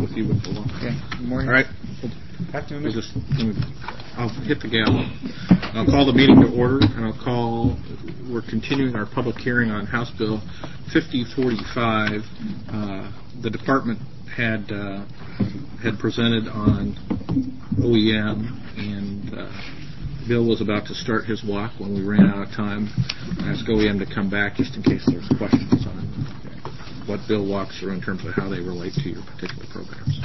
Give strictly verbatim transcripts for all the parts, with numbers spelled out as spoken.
with you with the law. Okay. Good morning. All right. Afternoon. We'll just, I'll hit the gavel. I'll call the meeting to order, and I'll call. We're continuing our public hearing on House Bill fifty forty-five. Uh, the department had uh, had presented on O E M, and uh, Bill was about to start his walk when we ran out of time. I asked O E M to come back just in case there's questions on what Bill walks through in terms of how they relate to your particular programs.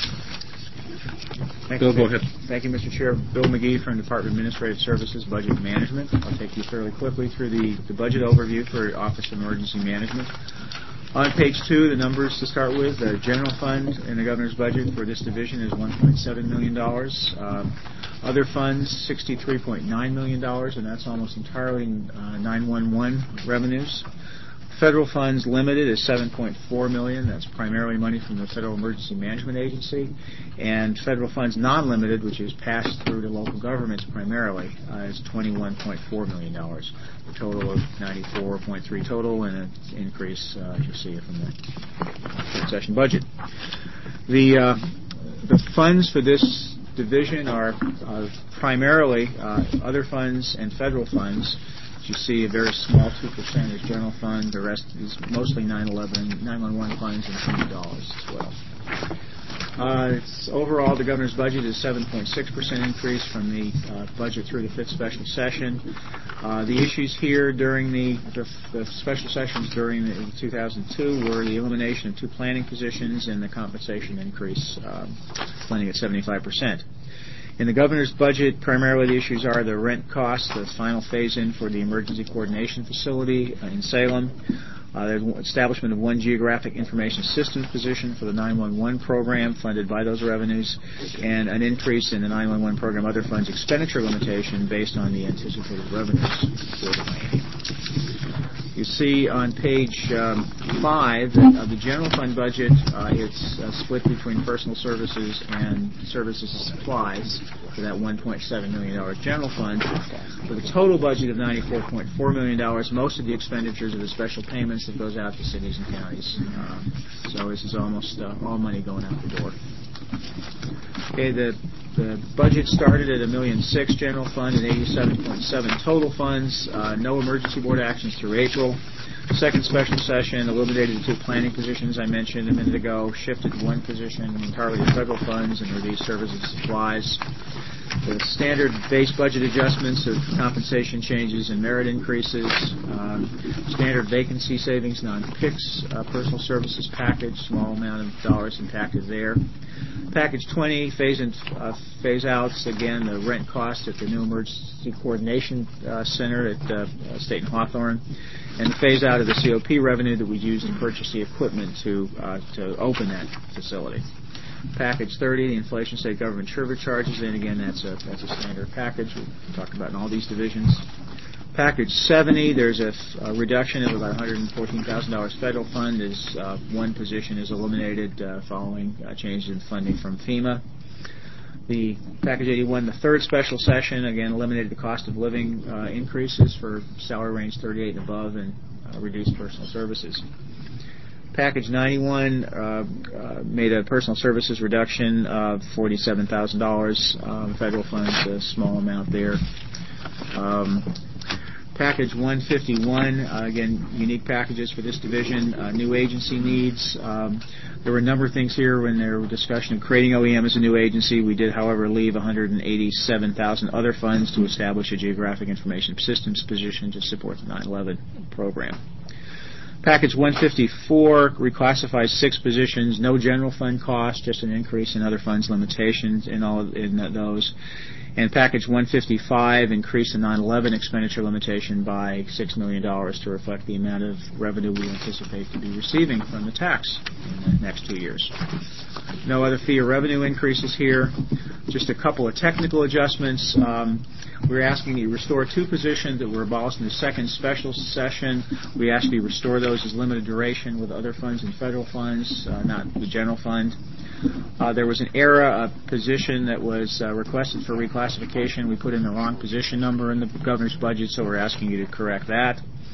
Thank Bill, you. go ahead. Thank you, Mister Chair. Bill McGee from Department of Administrative Services, Budget Management. I'll take you fairly quickly through the, the budget overview for Office of Emergency Management. On page two, the numbers to start with. The general fund in the governor's budget for this division is one point seven million dollars. Uh, other funds, sixty-three point nine million dollars, and that's almost entirely uh, nine one one revenues. Federal funds limited is seven point four million dollars. That's primarily money from the Federal Emergency Management Agency. And federal funds non-limited, which is passed through to local governments primarily, uh, is twenty-one point four million dollars. A total of ninety-four point three total, and an increase, uh, as you see from the session budget. The uh, the funds for this division are uh, primarily uh, other funds and federal funds. You see a very small two percent is general fund. The rest is mostly nine eleven, nine one one funds and two hundred dollars as well. Uh, it's overall, the governor's budget is seven point six percent increase from the uh, budget through the fifth special session. Uh, the issues here during the, the, the special sessions during the, two thousand two were the elimination of two planning positions and the compensation increase, um, planning at seventy-five percent. In the governor's budget, primarily the issues are the rent costs, the final phase-in for the emergency coordination facility in Salem, uh, the establishment of one geographic information systems position for the nine one one program funded by those revenues, and an increase in the nine one one program other funds expenditure limitation based on the anticipated revenues for the Miami. You see on page um, five that of the general fund budget, uh, it's uh, split between personal services and services and supplies for that one point seven million dollars general fund. For the total budget of ninety-four point four million dollars, most of the expenditures are the special payments that goes out to cities and counties. Uh, so this is almost uh, all money going out the door. Okay, the the budget started at a million six general fund and eighty-seven point seven total funds. Uh, no emergency board actions through April. Second special session eliminated the two planning positions I mentioned a minute ago, shifted one position entirely to federal funds, and reduced services and supplies. The standard base budget adjustments of compensation changes and merit increases, um, standard vacancy savings, non-P I C S, uh, personal services package, small amount of dollars impacted there. Package twenty, phase in, uh, phase outs, again, the rent cost at the new Emergency Coordination uh, Center at uh, State and Hawthorne, and the phase out of the C O P revenue that we used to purchase the equipment to uh, to open that facility. Package thirty, the inflation state government sugar charges, and again, that's a that's a standard package we talked about in all these divisions. Package seventy, there's a, a reduction of about one hundred fourteen thousand dollars federal fund as uh, one position is eliminated uh, following uh, changes in funding from FEMA. The Package eighty-one, the third special session, again, eliminated the cost of living uh, increases for salary range thirty-eight and above and uh, reduced personal services. Package ninety-one uh, uh, made a personal services reduction of forty-seven thousand dollars. Um, federal funds, a small amount there. Um, Package one fifty-one, uh, again, unique packages for this division, uh, new agency needs. Um, there were a number of things here when there was discussion of creating O E M as a new agency. We did, however, leave one hundred eighty-seven thousand other funds to establish a geographic information systems position to support the nine eleven program. Package one fifty-four reclassifies six positions, no general fund cost, just an increase in other funds limitations in all of, in those. And Package one fifty-five increased the nine eleven expenditure limitation by six million dollars to reflect the amount of revenue we anticipate to be receiving from the tax in the next two years. No other fee or revenue increases here. Just a couple of technical adjustments. Um, we're asking you to restore two positions that were abolished in the second special session. We ask you to restore those as limited duration with other funds and federal funds, uh, not the general fund. Uh, there was an error, a position that was uh, requested for reclassification. We put in the wrong position number in the governor's budget, so we're asking you to correct that.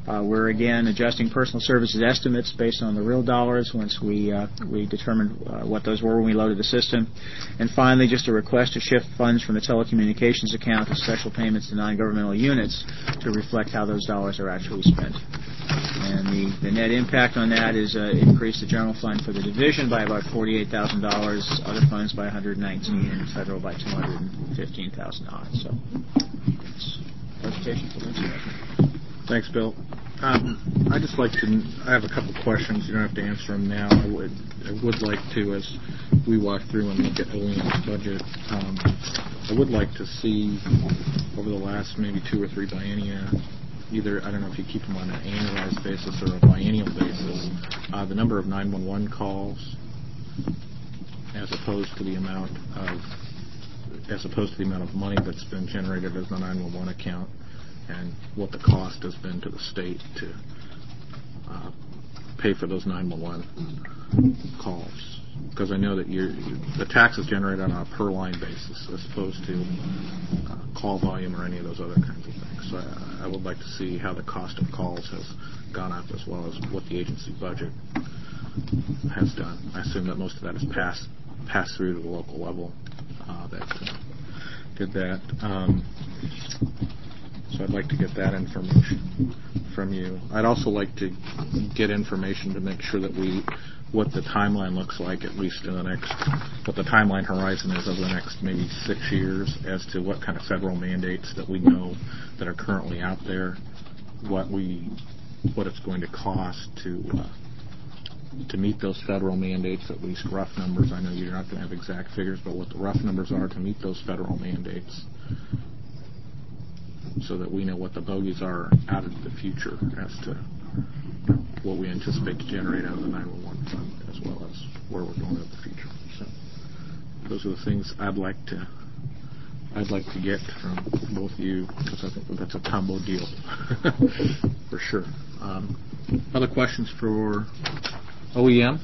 Uh, we're again adjusting personal services estimates based on the real dollars once we uh, we determined uh, what those were when we loaded the system. And finally, just a request to shift funds from the telecommunications account to special payments to non-governmental units to reflect how those dollars are actually spent. And the, the net impact on that is uh, increase the general fund for the division by about forty-eight thousand dollars, other funds by one hundred nineteen thousand dollars, and federal by two hundred fifteen thousand dollars. So that's presentation for Lindsay. Thanks, Bill. Um, I just like to. I have a couple questions. You don't have to answer them now. I would. I would like to, as we walk through and look at O E M's budget. Um, I would like to see over the last maybe two or three biennia, either, I don't know if you keep them on an annualized basis or a biennial basis, uh, the number of nine one one calls as opposed to the amount of as opposed to the amount of money that's been generated as the nine one one account, and what the cost has been to the state to uh, pay for those nine one one calls. Because I know that you're, the tax is generated on a per-line basis as opposed to uh, call volume or any of those other kinds of things. So I, I would like to see how the cost of calls has gone up as well as what the agency budget has done. I assume that most of that is passed passed through to the local level uh, that uh, did that. Um, so I'd like to get that information from you. I'd also like to get information to make sure that we what the timeline looks like, at least in the next, what the timeline horizon is over the next maybe six years as to what kind of federal mandates that we know that are currently out there, what we, what it's going to cost to uh, to meet those federal mandates, at least rough numbers. I know you're not going to have exact figures, but what the rough numbers are to meet those federal mandates, so that we know what the bogeys are out into the future as to what we anticipate to generate out of the nine one one fund, as well as where we're going in the future. So those are the things I'd like to I'd like to get from both of you, because I think that's a combo deal for sure. Um, other questions for O E M?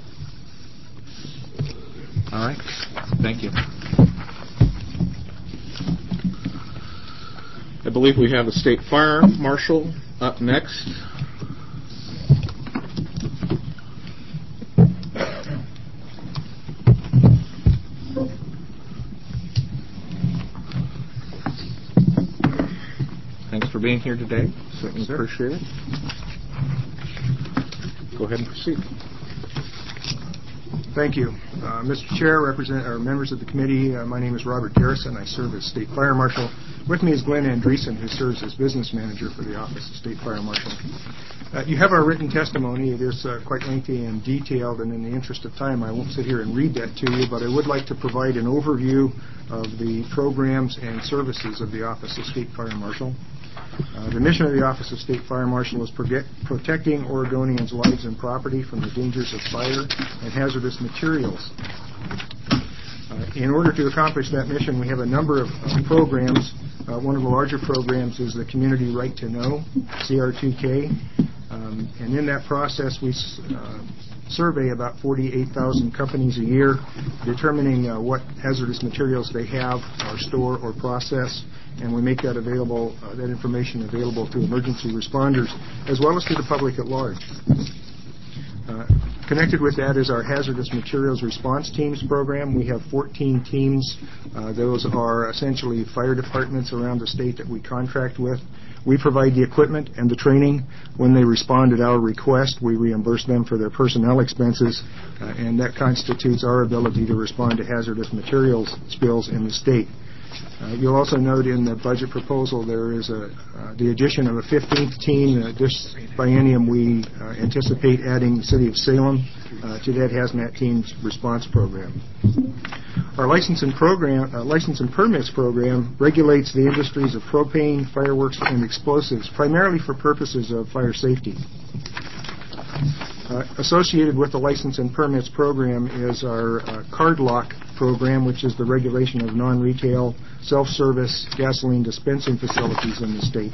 All right. Thank you. I believe we have the State Fire Marshal up next. Thanks for being here today. Certainly Sir. appreciate it. Go ahead and proceed. Thank you. Uh, Mister Chair, represent, or members of the committee, uh, my name is Robert Garrison. I serve as State Fire Marshal. With me is Glenn Andreessen, who serves as Business Manager for the Office of State Fire Marshal. Uh, you have our written testimony. It is uh, quite lengthy and detailed, and in the interest of time, I won't sit here and read that to you, but I would like to provide an overview of the programs and services of the Office of State Fire Marshal. Uh, the mission of the Office of State Fire Marshal is proge- protecting Oregonians' lives and property from the dangers of fire and hazardous materials. Uh, in order to accomplish that mission, we have a number of uh, programs. Uh, one of the larger programs is the Community Right to Know, C R two K. Um, and in that process, we uh, survey about forty-eight thousand companies a year, determining uh, what hazardous materials they have, or store, or process, and we make that available, uh, that information available to emergency responders, as well as to the public at large. Uh, connected with that is our Hazardous Materials Response Teams program. We have fourteen teams. Uh, those are essentially fire departments around the state that we contract with. We provide the equipment and the training. When they respond at our request, we reimburse them for their personnel expenses, uh, and that constitutes our ability to respond to hazardous materials spills in the state. Uh, you'll also note in the budget proposal there is a, uh, the addition of a fifteenth team. Uh, this biennium we uh, anticipate adding the City of Salem uh, to that hazmat team's response program. Our license and program, uh, license and permits program regulates the industries of propane, fireworks, and explosives, primarily for purposes of fire safety. Uh, associated with the license and permits program is our uh, card lock program, which is the regulation of non-retail, self-service gasoline dispensing facilities in the state.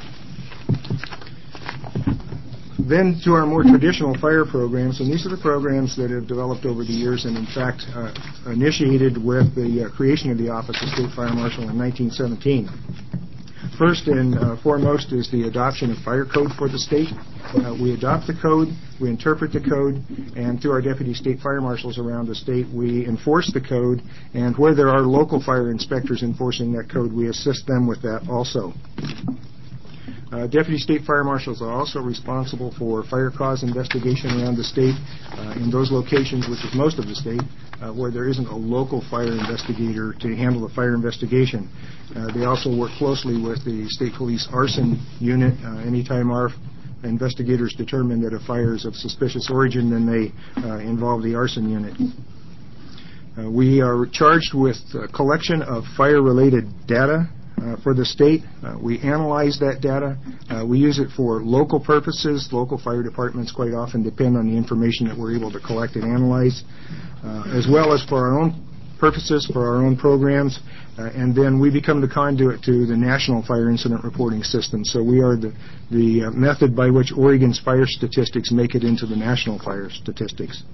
Then to our more traditional fire programs, and these are the programs that have developed over the years and in fact uh, initiated with the uh, creation of the Office of State Fire Marshal in nineteen seventeen. First and uh, foremost is the adoption of fire code for the state. Uh, we adopt the code, we interpret the code, and through our deputy state fire marshals around the state, we enforce the code, and where there are local fire inspectors enforcing that code, we assist them with that also. Uh, Deputy State Fire Marshals are also responsible for fire cause investigation around the state uh, in those locations, which is most of the state, uh, where there isn't a local fire investigator to handle the fire investigation. Uh, they also work closely with the State Police Arson Unit. Uh, anytime our investigators determine that a fire is of suspicious origin, then they uh, involve the Arson Unit. Uh, we are charged with uh, collection of fire-related data Uh, for the state. Uh, we analyze that data. Uh, we use it for local purposes. Local fire departments quite often depend on the information that we're able to collect and analyze, uh, as well as for our own purposes, for our own programs, uh, and then we become the conduit to the National Fire Incident Reporting System. So we are the, the uh, method by which Oregon's fire statistics make it into the national fire statistics.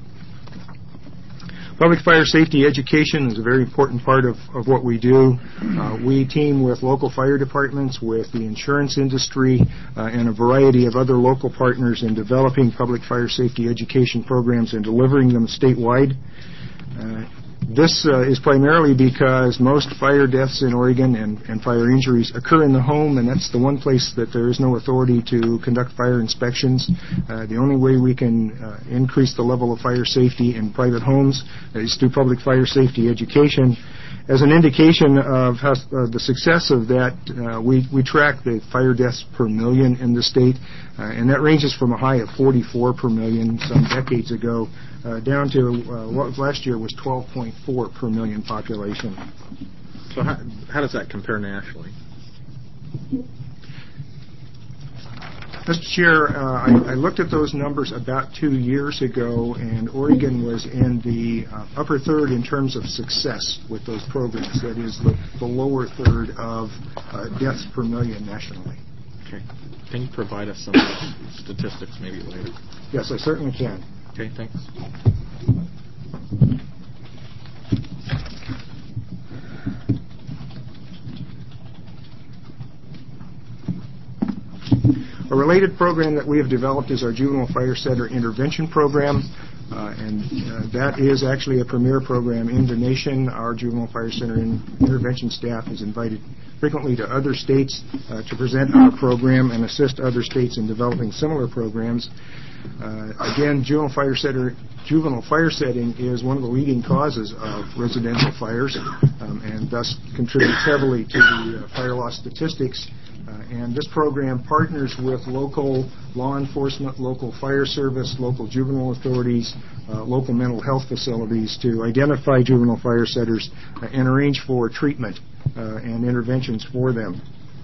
Public fire safety education is a very important part of, of what we do. Uh, we team with local fire departments, with the insurance industry, uh, and a variety of other local partners in developing public fire safety education programs and delivering them statewide. Uh, This uh, is primarily because most fire deaths in Oregon and, and fire injuries occur in the home, and that's the one place that there is no authority to conduct fire inspections. Uh, the only way we can uh, increase the level of fire safety in private homes is through public fire safety education. As an indication of how, uh, the success of that, uh, we, we track the fire deaths per million in the state, uh, and that ranges from a high of forty-four per million some decades ago uh, down to uh, what last year was twelve point four per million population. So how, how does that compare nationally? Mister Chair, uh, I, I looked at those numbers about two years ago, and Oregon was in the uh, upper third in terms of success with those programs. That is, the, the lower third of uh, deaths per million nationally. Okay. Can you provide us some of those statistics maybe later? Yes, I certainly can. Okay, thanks. A related program that we have developed is our Juvenile Fire Setter Intervention Program, uh, and uh, that is actually a premier program in the nation. Our Juvenile Fire Center in intervention staff is invited frequently to other states uh, to present our program and assist other states in developing similar programs. Uh, again, juvenile fire setter, juvenile fire setting is one of the leading causes of residential fires, um, and thus contributes heavily to the uh, fire loss statistics. Uh, and this program partners with local law enforcement, local fire service, local juvenile authorities, uh, local mental health facilities to identify juvenile fire setters uh, and arrange for treatment uh, and interventions for them.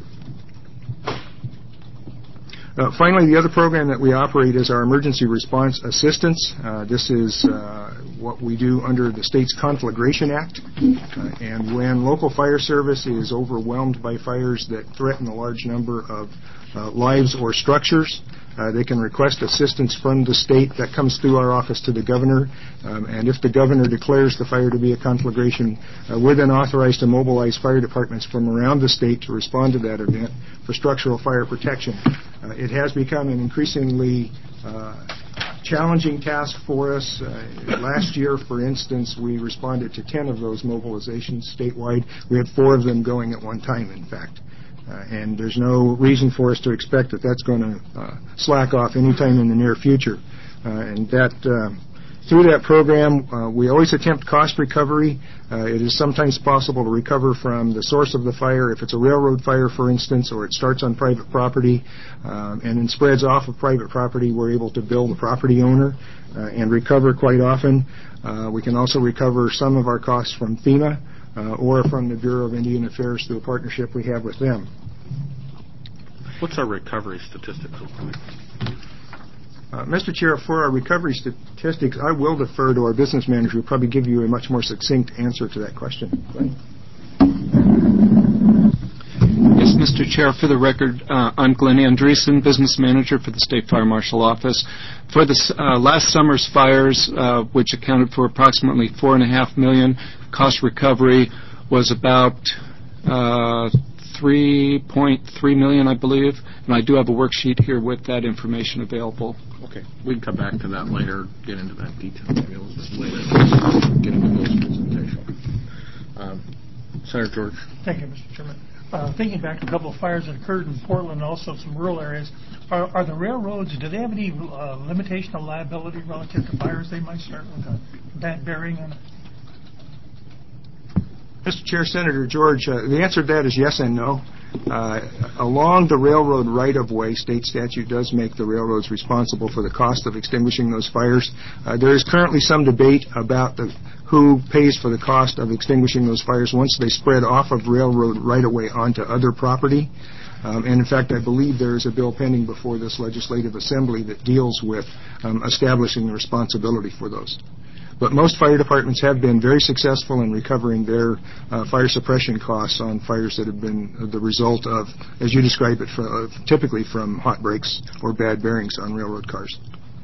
Uh, finally, the other program that we operate is our Emergency Response Assistance. Uh, this is uh, what we do under the state's Conflagration Act. Uh, and when local fire service is overwhelmed by fires that threaten a large number of uh, lives or structures, Uh, they can request assistance from the state. That comes through our office to the governor. Um, and if the governor declares the fire to be a conflagration, uh, we're then authorized to mobilize fire departments from around the state to respond to that event for structural fire protection. Uh, it has become an increasingly uh, challenging task for us. Uh, last year, for instance, we responded to ten of those mobilizations statewide. We had four of them going at one time, in fact. Uh, and there's no reason for us to expect that that's going to uh, slack off anytime in the near future. Uh, and that uh, through that program, uh, we always attempt cost recovery. Uh, it is sometimes possible to recover from the source of the fire, if it's a railroad fire, for instance, or it starts on private property um, and then spreads off of private property. We're able to bill the property owner uh, and recover quite often. Uh, we can also recover some of our costs from FEMA. Uh, or from the Bureau of Indian Affairs through a partnership we have with them. What's our recovery statistics look like? Uh, Mister Chair, for our recovery statistics, I will defer to our business manager who will probably give you a much more succinct answer to that question. Glenn? Yes, Mister Chair, for the record, uh, I'm Glenn Andreessen, Business Manager for the State Fire Marshal Office. For the uh, last summer's fires, uh, which accounted for approximately four and a half million, cost recovery was about uh, three point three million dollars, I believe, and I do have a worksheet here with that information available. Okay, we can come back to that later, get into that detail maybe a little bit later, get into Bill's presentation. Um, Senator George. Thank you, Mister Chairman. Uh, thinking back to a couple of fires that occurred in Portland and also some rural areas, are, are the railroads, do they have any uh, limitation of liability relative to fires they might start with a bad bearing on it? Mister Chair, Senator George, uh, the answer to that is yes and no. Uh, along the railroad right-of-way, state statute does make the railroads responsible for the cost of extinguishing those fires. Uh, there is currently some debate about the, who pays for the cost of extinguishing those fires once they spread off of railroad right-of-way onto other property. Um, and in fact, I believe there is a bill pending before this legislative assembly that deals with um, establishing the responsibility for those. But most fire departments have been very successful in recovering their uh, fire suppression costs on fires that have been the result of, as you describe it, for, uh, typically from hot breaks or bad bearings on railroad cars.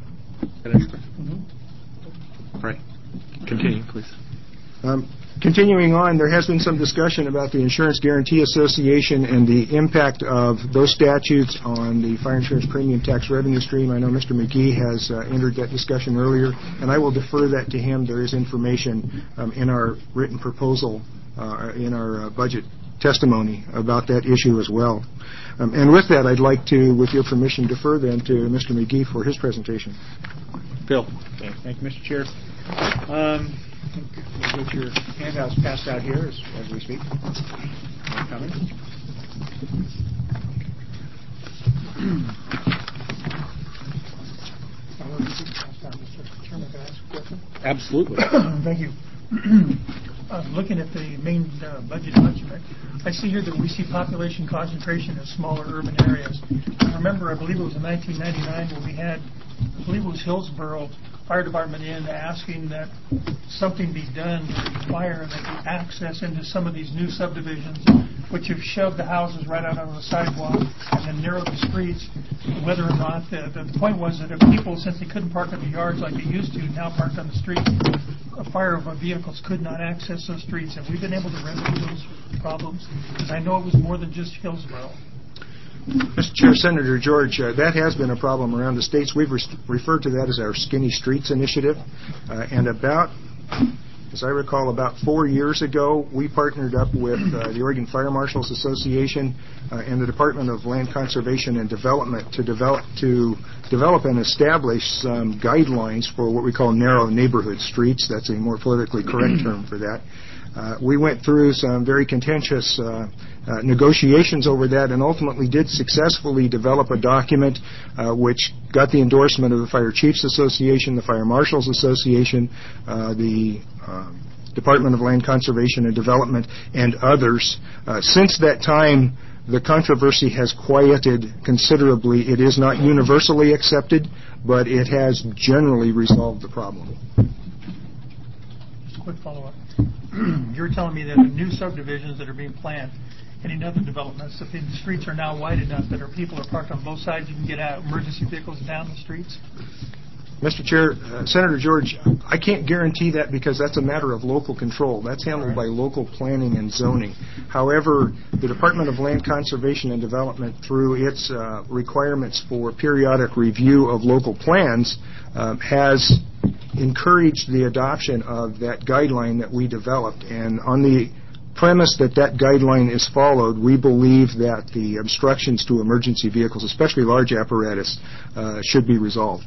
Mm-hmm. Right. Continue, please. Um, Continuing on, there has been some discussion about the Insurance Guarantee Association and the impact of those statutes on the fire insurance premium tax revenue stream. I know Mister McGee has uh, entered that discussion earlier, and I will defer that to him. There is information um, in our written proposal, uh, in our uh, budget testimony about that issue as well. Um, and with that, I'd like to, with your permission, defer then to Mister McGee for his presentation. Bill. Okay, thank you, Mister Chair. Um, We'll get your handouts passed out here as, as we speak. Coming. Absolutely. Thank you. Uh, looking at the main uh, budget document, I see here that we see population concentration in smaller urban areas. I remember, I believe it was in nineteen ninety-nine when we had, I believe it was Hillsborough Fire Department in asking that something be done to require that the access into some of these new subdivisions, which have shoved the houses right out on the sidewalk and then narrowed the streets, whether or not the, the, the point was that if people, since they couldn't park in the yards like they used to, now parked on the street, a fire of vehicles could not access those streets. Have we been able to remedy those problems? Because I know it was more than just Hillsborough. Mister Chair, Senator George, uh, that has been a problem around the states. We've re- referred to that as our Skinny Streets Initiative. Uh, and about, as I recall, about four years ago, we partnered up with uh, the Oregon Fire Marshals Association uh, and the Department of Land Conservation and Development to develop to develop and establish some guidelines for what we call narrow neighborhood streets. That's a more politically correct term for that. Uh, we went through some very contentious uh, uh, negotiations over that and ultimately did successfully develop a document uh, which got the endorsement of the Fire Chiefs Association, the Fire Marshals Association, uh, the uh, Department of Land Conservation and Development, and others. Uh, since that time, the controversy has quieted considerably. It is not universally accepted, but it has generally resolved the problem. Just a quick follow-up. You're telling me that the new subdivisions that are being planned, any other developments, if the streets are now wide enough that our people are parked on both sides, you can get out emergency vehicles down the streets? Mister Chair, uh, Senator George, I can't guarantee that because that's a matter of local control. That's handled right by local planning and zoning. However, the Department of Land Conservation and Development, through its uh, requirements for periodic review of local plans, uh, has encouraged the adoption of that guideline that we developed. And on the premise that that guideline is followed, we believe that the obstructions to emergency vehicles, especially large apparatus, uh, should be resolved.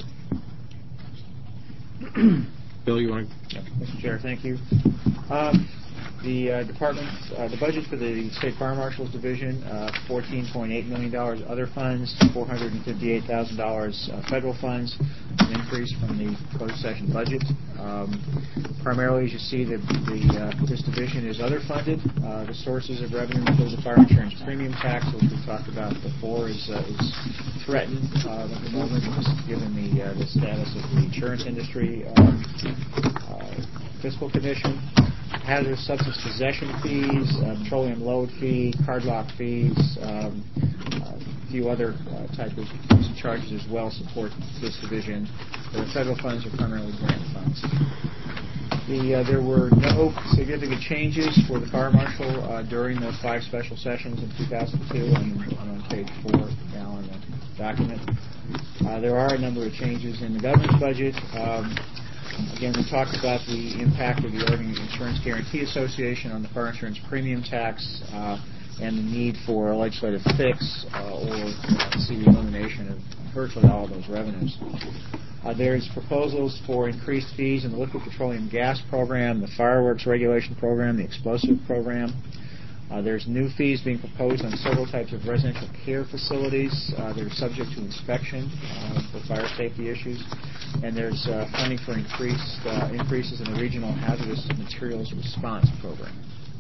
Bill, you want to? Yep. Mister Chair, thank you. Um, the uh, department, uh, the budget for the State Fire Marshal's Division, uh, fourteen point eight million dollars other funds, four hundred fifty-eight thousand dollars uh, federal funds, an increase from the closed session budget. Um, primarily, as you see, the, the, uh, this division is other funded. Uh, the sources of revenue include the fire insurance premium tax, which we talked about before, is, uh, is threatened uh, at the moment, given the, uh, the status of the insurance industry. Um, uh, fiscal condition, hazardous substance possession fees, uh, petroleum load fee, card lock fees, um, uh, a few other uh, type of charges as well support this division. The federal funds are primarily grant funds. The, uh, there were no significant changes for the fire marshal uh, during those five special sessions in two thousand two. I'm, I'm on page four now in the document. Uh, there are a number of changes in the governor's budget. Um, again, we talked about the impact of the Oregon Insurance Guarantee Association on the fire insurance premium tax uh, and the need for a legislative fix uh, or uh, see the elimination of virtually all of those revenues. Uh, there's proposals for increased fees in the liquid petroleum gas program, the fireworks regulation program, the explosive program. Uh, there's new fees being proposed on several types of residential care facilities. Uh, they're subject to inspection uh, for fire safety issues. And there's uh, funding for increased uh, increases in the Regional Hazardous Materials Response Program.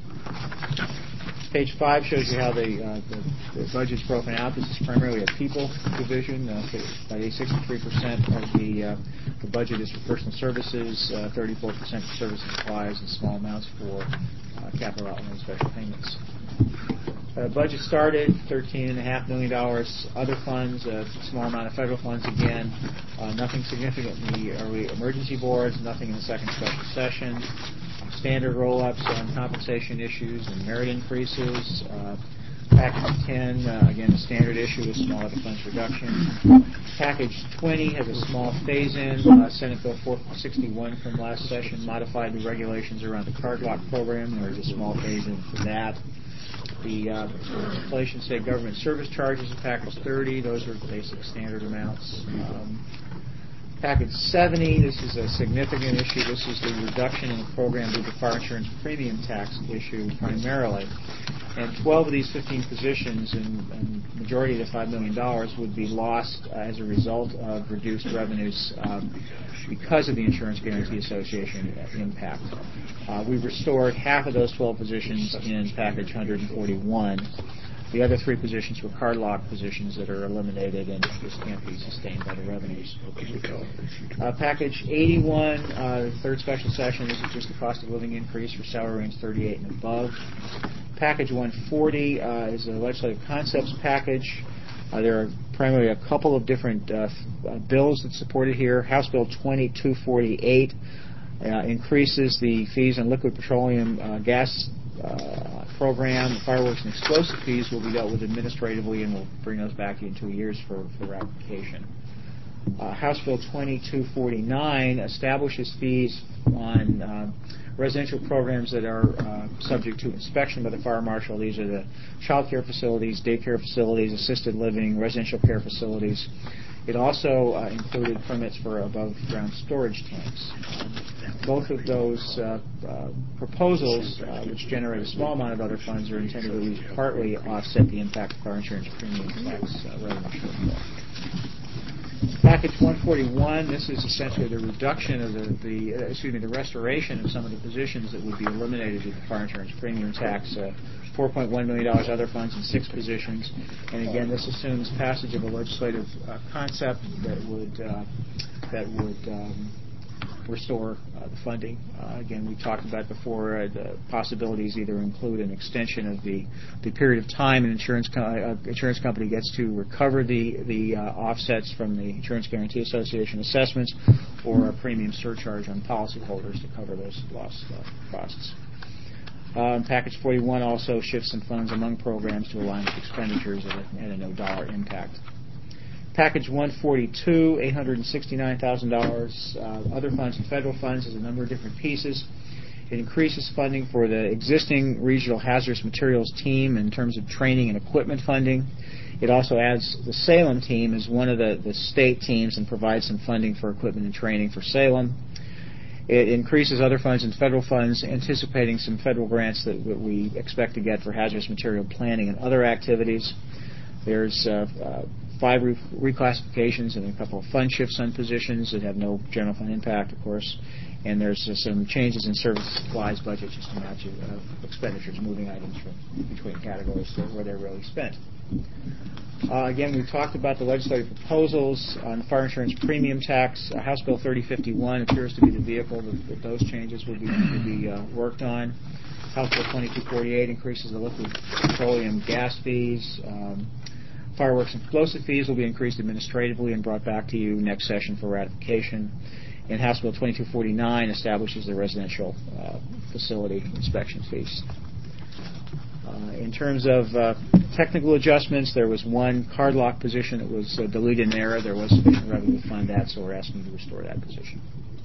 Page five shows you how the, uh, the, the budget's broken out. This is primarily a people division. Uh, about sixty-three percent of the, uh, the budget is for personal services, uh, thirty-four percent for service and supplies, and small amounts for uh, capital outlay and special payments. Uh, budget started thirteen point five million dollars. Other funds, a uh, small amount of federal funds again. Uh, nothing significant in the early emergency boards. Nothing in the second special session. Standard roll-ups on compensation issues and merit increases. Uh, package ten, uh, again, a standard issue with small defense reduction. Package twenty has a small phase-in. Uh, Senate Bill four sixty-one from last session modified the regulations around the card lock program. There's a small phase-in for that. The uh, inflation state government service charges in package thirty. Those are basic standard amounts. Um, Package seventy, this is a significant issue. This is the reduction in the program due to the fire insurance premium tax issue primarily. And twelve of these fifteen positions, and, and majority of the five million dollars, would be lost uh, as a result of reduced revenues um, because of the Insurance Guarantee Association impact. Uh, we restored half of those twelve positions in package one hundred forty-one. The other three positions were card lock positions that are eliminated and just can't be sustained by the revenues. Uh, package eighty-one, uh, third special session, this is just the cost of living increase for salary range thirty-eight and above. Package one forty uh, is a legislative concepts package. Uh, there are primarily a couple of different uh, uh, bills that's supported here. House Bill twenty-two forty-eight uh, increases the fees on liquid petroleum uh, gas Uh, program. The fireworks and explosive fees will be dealt with administratively, and we'll bring those back in two years for, for ratification. Uh, House Bill twenty-two forty-nine establishes fees on uh, residential programs that are uh, subject to inspection by the fire marshal. These are the child care facilities, daycare facilities, assisted living, residential care facilities. It also uh, included permits for above-ground storage tanks. Um, both of those uh, uh, proposals, uh, which generate a small amount of other funds, are intended to at least partly offset the impact of fire insurance premium tax uh, revenue shortfall. Package one forty-one, this is essentially the reduction of the, the uh, excuse me, the restoration of some of the positions that would be eliminated with the fire insurance premium tax. Uh, four point one million dollars other funds and six positions. And again, this assumes passage of a legislative uh, concept that would uh, that would um, restore uh, the funding. Uh, again, we talked about before uh, the possibilities either include an extension of the, the period of time an insurance co- uh, insurance company gets to recover the the uh, offsets from the Insurance Guarantee Association assessments, or a premium surcharge on policyholders to cover those lost uh, costs. Um, package forty-one also shifts some funds among programs to align with expenditures at a, at a no dollar impact. Package one forty-two, eight hundred sixty-nine thousand dollars, uh, other funds and federal funds, is a number of different pieces. It increases funding for the existing Regional Hazardous Materials team in terms of training and equipment funding. It also adds the Salem team as one of the, the state teams and provides some funding for equipment and training for Salem. It increases other funds and federal funds, anticipating some federal grants that, that we expect to get for hazardous material planning and other activities. There's uh, uh, five re- reclassifications and a couple of fund shifts on positions that have no general fund impact, of course. And there's uh, some changes in service supplies budget just to match uh, expenditures, moving items from between categories to where they're really spent. Uh, again, we've talked about the legislative proposals on the fire insurance premium tax. Uh, House Bill thirty fifty-one appears to be the vehicle that, that those changes will be, will be uh, worked on. House Bill twenty-two forty-eight increases the liquid petroleum gas fees. Um, fireworks and explosive fees will be increased administratively and brought back to you next session for ratification. and House Bill twenty-two forty-nine establishes the residential uh, facility inspection fees. Uh, in terms of uh, technical adjustments, there was one card lock position that was uh, deleted in error. There was sufficient revenue to fund that, so we're asking you to restore that position.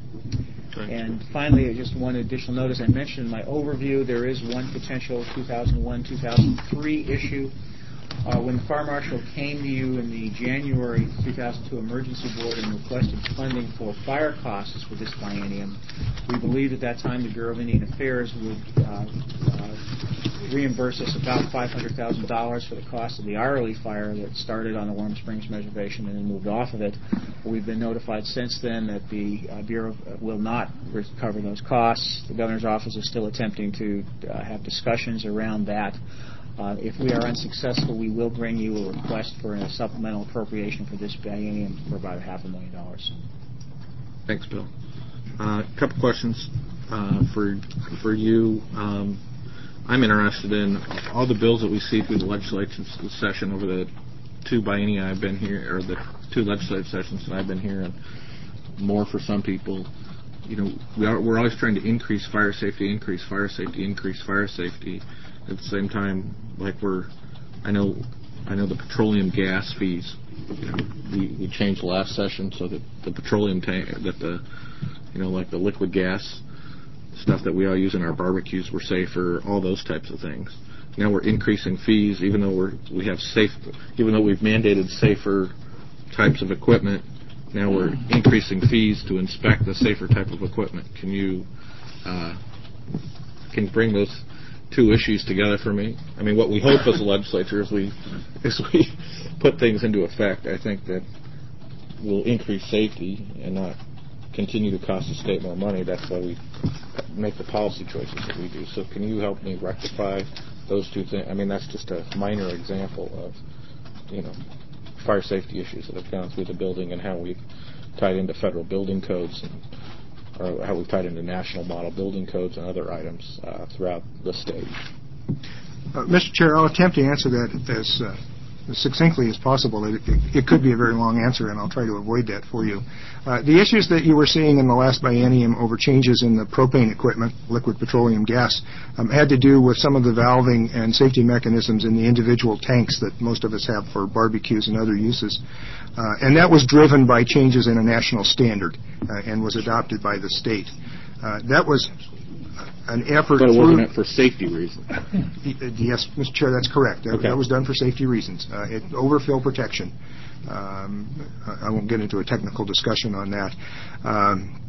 And finally, just one additional notice. I mentioned in my overview there is one potential two thousand one two thousand three issue. Uh, when the Fire Marshal came to you in the January two thousand two Emergency Board and requested funding for fire costs for this biennium, we believed at that time the Bureau of Indian Affairs would uh, uh, reimburse us about five hundred thousand dollars for the cost of the hourly fire that started on the Warm Springs Reservation and then moved off of it. We've been notified since then that the uh, Bureau will not recover those costs. The Governor's Office is still attempting to uh, have discussions around that. Uh, if we are unsuccessful, we will bring you a request for a supplemental appropriation for this biennium for about a half a million dollars. Thanks, Bill. A uh, couple questions uh, for for you. Um, I'm interested in all the bills that we see through the legislative session over the two biennia I've been here, or the two legislative sessions that I've been here, and more for some people. You know, we are, we're always trying to increase fire safety, increase fire safety, increase fire safety. At the same time, like we're, I know, I know the petroleum gas fees. You know, we, we changed last session so that the petroleum tank, that the, you know, like the liquid gas stuff that we all use in our barbecues were safer. All those types of things. Now we're increasing fees, even though we're we have safe, even though we've mandated safer types of equipment. Now we're increasing fees to inspect the safer type of equipment. Can you, uh, can you bring those two issues together for me? I mean, what we hope as a legislature is we, is we put things into effect. I think that will increase safety and not continue to cost the state more money. That's why we make the policy choices that we do. So can you help me rectify those two things? I mean, that's just a minor example of, you know, fire safety issues that have gone through the building and how we've tied into federal building codes and or how we've tied into national model building codes and other items uh, throughout the state. Uh, Mister Chair, I'll attempt to answer that as, uh, as succinctly as possible. It, it, it could be a very long answer, and I'll try to avoid that for you. Uh, the issues that you were seeing in the last biennium over changes in the propane equipment, liquid petroleum gas, um, had to do with some of the valving and safety mechanisms in the individual tanks that most of us have for barbecues and other uses. Uh, and that was driven by changes in a national standard uh, and was adopted by the state. Uh, that was an effort. But it wasn't it for safety reasons. Yes, Mister Chair, that's correct. That, okay. that was done for safety reasons. Uh, it, overfill protection. Um, I won't get into a technical discussion on that. Um,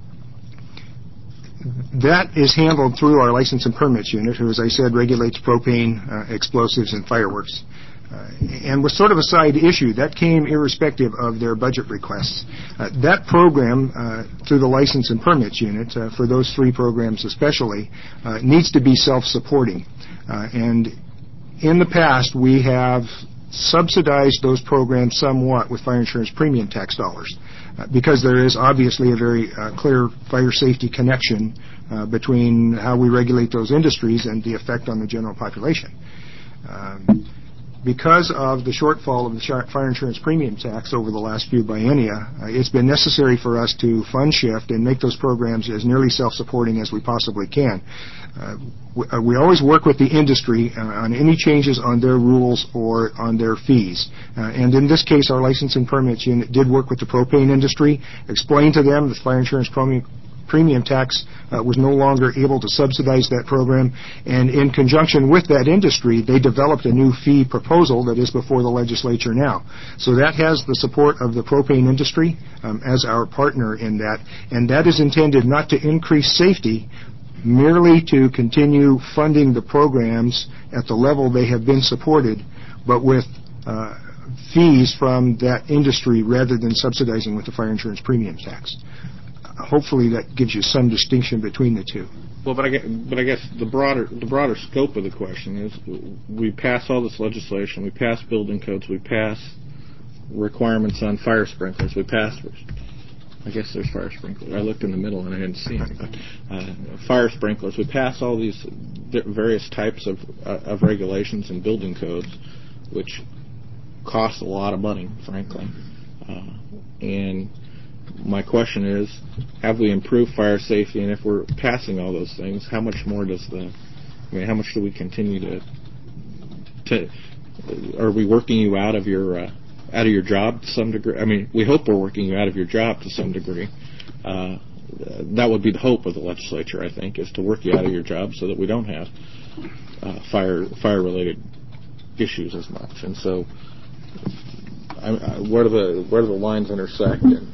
that is handled through our license and permits unit, who, as I said, regulates propane, uh, explosives, and fireworks. Uh, and was sort of a side issue. That came irrespective of their budget requests. Uh, that program, uh, through the License and Permits Unit, uh, for those three programs especially, uh, needs to be self-supporting. Uh, and in the past, we have subsidized those programs somewhat with fire insurance premium tax dollars, uh, because there is obviously a very uh, clear fire safety connection uh, between how we regulate those industries and the effect on the general population. Um, Because of the shortfall of the fire insurance premium tax over the last few biennia, uh, it's been necessary for us to fund shift and make those programs as nearly self-supporting as we possibly can. Uh, we, uh, we always work with the industry uh, on any changes on their rules or on their fees. Uh, and in this case, our license and permits unit did work with the propane industry, explained to them that fire insurance premium premium tax uh, was no longer able to subsidize that program, and in conjunction with that industry, they developed a new fee proposal that is before the legislature now. So that has the support of the propane industry um, as our partner in that, and that is intended not to increase safety, merely to continue funding the programs at the level they have been supported, but with uh, fees from that industry rather than subsidizing with the fire insurance premium tax. Hopefully that gives you some distinction between the two. Well, but I guess, but I guess the broader the broader scope of the question is, we pass all this legislation, we pass building codes, we pass requirements on fire sprinklers, we pass. I guess there's fire sprinklers. I looked in the middle and I didn't see any. But, uh, fire sprinklers. We pass all these various types of uh, of regulations and building codes, which cost a lot of money, frankly, uh, and my question is, have we improved fire safety? And if we're passing all those things, how much more does the, I mean, how much do we continue to, to are we working you out of your, uh, out of your job to some degree? I mean, we hope we're working you out of your job to some degree. Uh, that would be the hope of the legislature, I think, is to work you out of your job so that we don't have uh, fire fire-related issues as much. And so, I, I, where do the where do the lines intersect, and,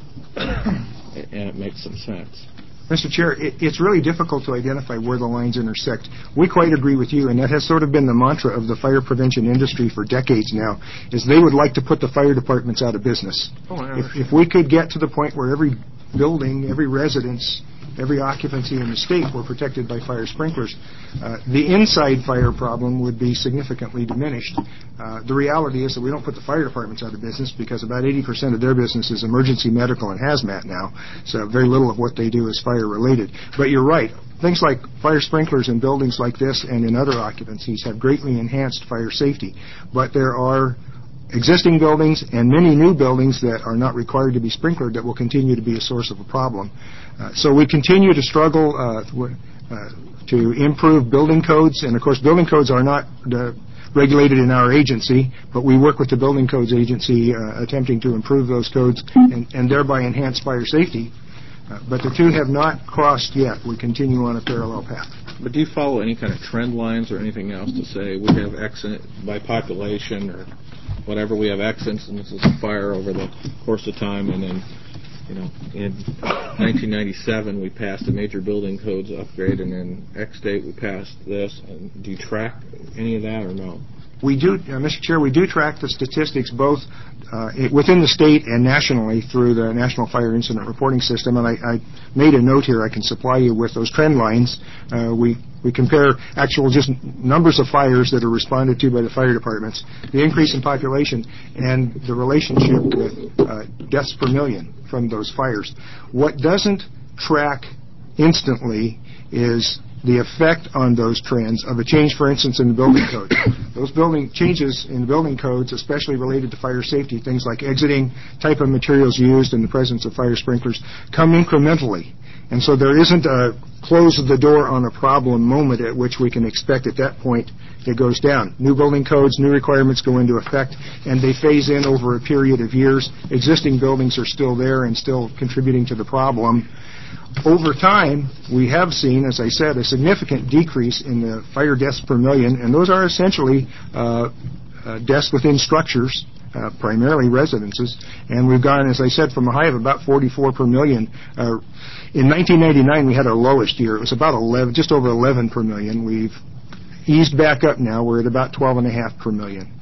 and it makes some sense. Mister Chair, it, it's really difficult to identify where the lines intersect. We quite agree with you, and that has sort of been the mantra of the fire prevention industry for decades now, is they would like to put the fire departments out of business. Oh, if, if we could get to the point where every building, every residence, every occupancy in the state were protected by fire sprinklers, uh, the inside fire problem would be significantly diminished. Uh, the reality is that we don't put the fire departments out of business because about eighty percent of their business is emergency medical and hazmat now, so very little of what they do is fire-related. But you're right. Things like fire sprinklers in buildings like this and in other occupancies have greatly enhanced fire safety. But there are existing buildings and many new buildings that are not required to be sprinklered that will continue to be a source of a problem. Uh, so we continue to struggle uh, uh, to improve building codes, and of course building codes are not uh, regulated in our agency, but we work with the Building Codes Agency uh, attempting to improve those codes and, and thereby enhance fire safety. Uh, but the two have not crossed yet. We continue on a parallel path. But do you follow any kind of trend lines or anything else to say we have X by population or whatever, we have X instances of fire over the course of time, and then, you know, in nineteen ninety-seven we passed a major building codes upgrade, and then X date we passed this. And do you track any of that or no? We do, uh, Mister Chair, we do track the statistics both uh, within the state and nationally through the National Fire Incident Reporting System, and I, I made a note here. I can supply you with those trend lines. Uh, we we compare actual just numbers of fires that are responded to by the fire departments, the increase in population, and the relationship with uh, deaths per million from those fires. What doesn't track instantly is the effect on those trends of a change, for instance, in the building code. Those building changes in the building codes, especially related to fire safety, things like exiting, type of materials used in the presence of fire sprinklers, come incrementally. And so there isn't a close the door on a problem moment at which we can expect at that point it goes down. New building codes, new requirements go into effect, and they phase in over a period of years. Existing buildings are still there and still contributing to the problem. Over time, we have seen, as I said, a significant decrease in the fire deaths per million, and those are essentially uh, uh, deaths within structures, uh, primarily residences, and we've gone, as I said, from a high of about forty-four per million. Uh, in nineteen ninety-nine, we had our lowest year. It was about eleven, just over eleven per million. We've eased back up now. We're at about twelve and a half per million.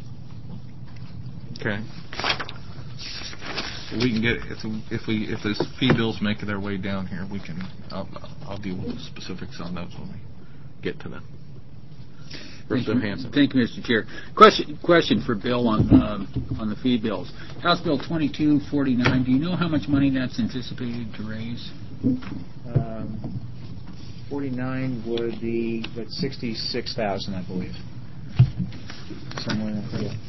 Okay. We can get if if we if those fee bills make their way down here, we can. I'll, I'll deal with the specifics on those when we get to them. Representative Hanson. Thank you, Mister Chair. Question question for Bill on uh, on the fee bills. House Bill twenty-two forty-nine. Do you know how much money that's anticipated to raise? Um, forty-nine would be but sixty-six thousand, I believe. Somewhere in that range.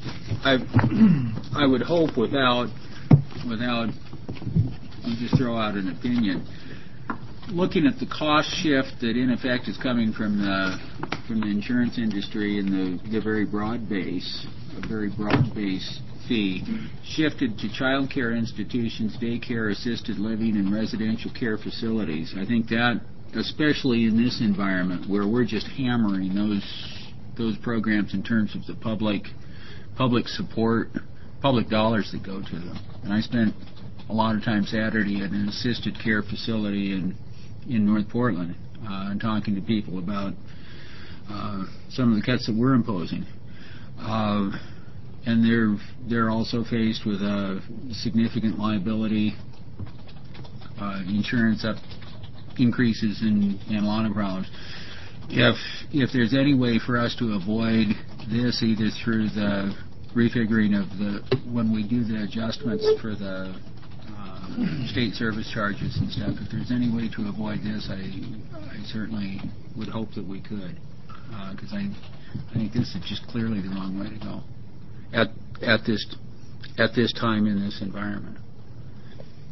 I I would hope without. Without, I'll just throw out an opinion. Looking at the cost shift that in effect is coming from the from the insurance industry and the, the very broad base, a very broad base fee, shifted to child care institutions, daycare, assisted living, and residential care facilities. I think that, especially in this environment where we're just hammering those those programs in terms of the public public support, public dollars that go to them. And I spent a lot of time Saturday at an assisted care facility in in North Portland uh, and talking to people about uh, some of the cuts that we're imposing. Uh, and they're they're also faced with a significant liability, uh, insurance up increases, and, and a lot of problems. If if there's any way for us to avoid this, either through the refiguring of the, when we do the adjustments for the uh, state service charges and stuff, if there's any way to avoid this, I, I certainly would hope that we could, because uh, I, I think this is just clearly the wrong way to go at at this at this time in this environment.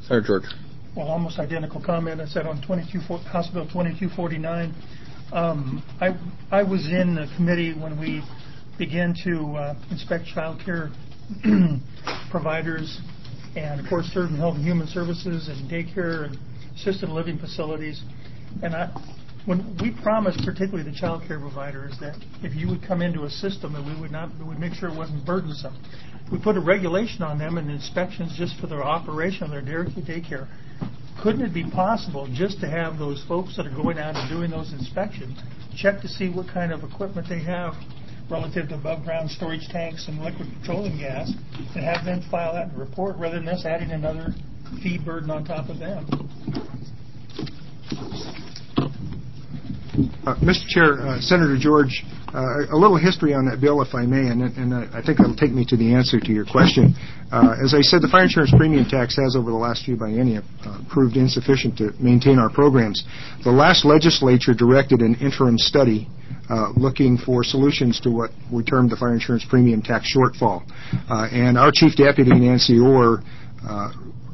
Senator George. Well, almost identical comment. I said on twenty-two, House Bill twenty-two forty-nine. Um, I I was in the committee when we began to uh, inspect child care providers, and of course, certain health and human services and daycare and assisted living facilities. And I, when we promised, particularly the child care providers, that if you would come into a system, that we would not, we would make sure it wasn't burdensome. We put a regulation on them and inspections just for their operation of their daycare. Couldn't it be possible just to have those folks that are going out and doing those inspections check to see what kind of equipment they have relative to above-ground storage tanks and liquid petroleum gas, and have them file that in a report rather than us adding another fee burden on top of them? Uh, Mister Chair, uh, Senator George, uh, a little history on that bill, if I may, and, and uh, I think that'll take me to the answer to your question. Uh, as I said, the fire insurance premium tax has, over the last few biennia, uh, proved insufficient to maintain our programs. The last legislature directed an interim study uh, looking for solutions to what we termed the fire insurance premium tax shortfall. Uh, and our Chief Deputy, Nancy Orr, uh,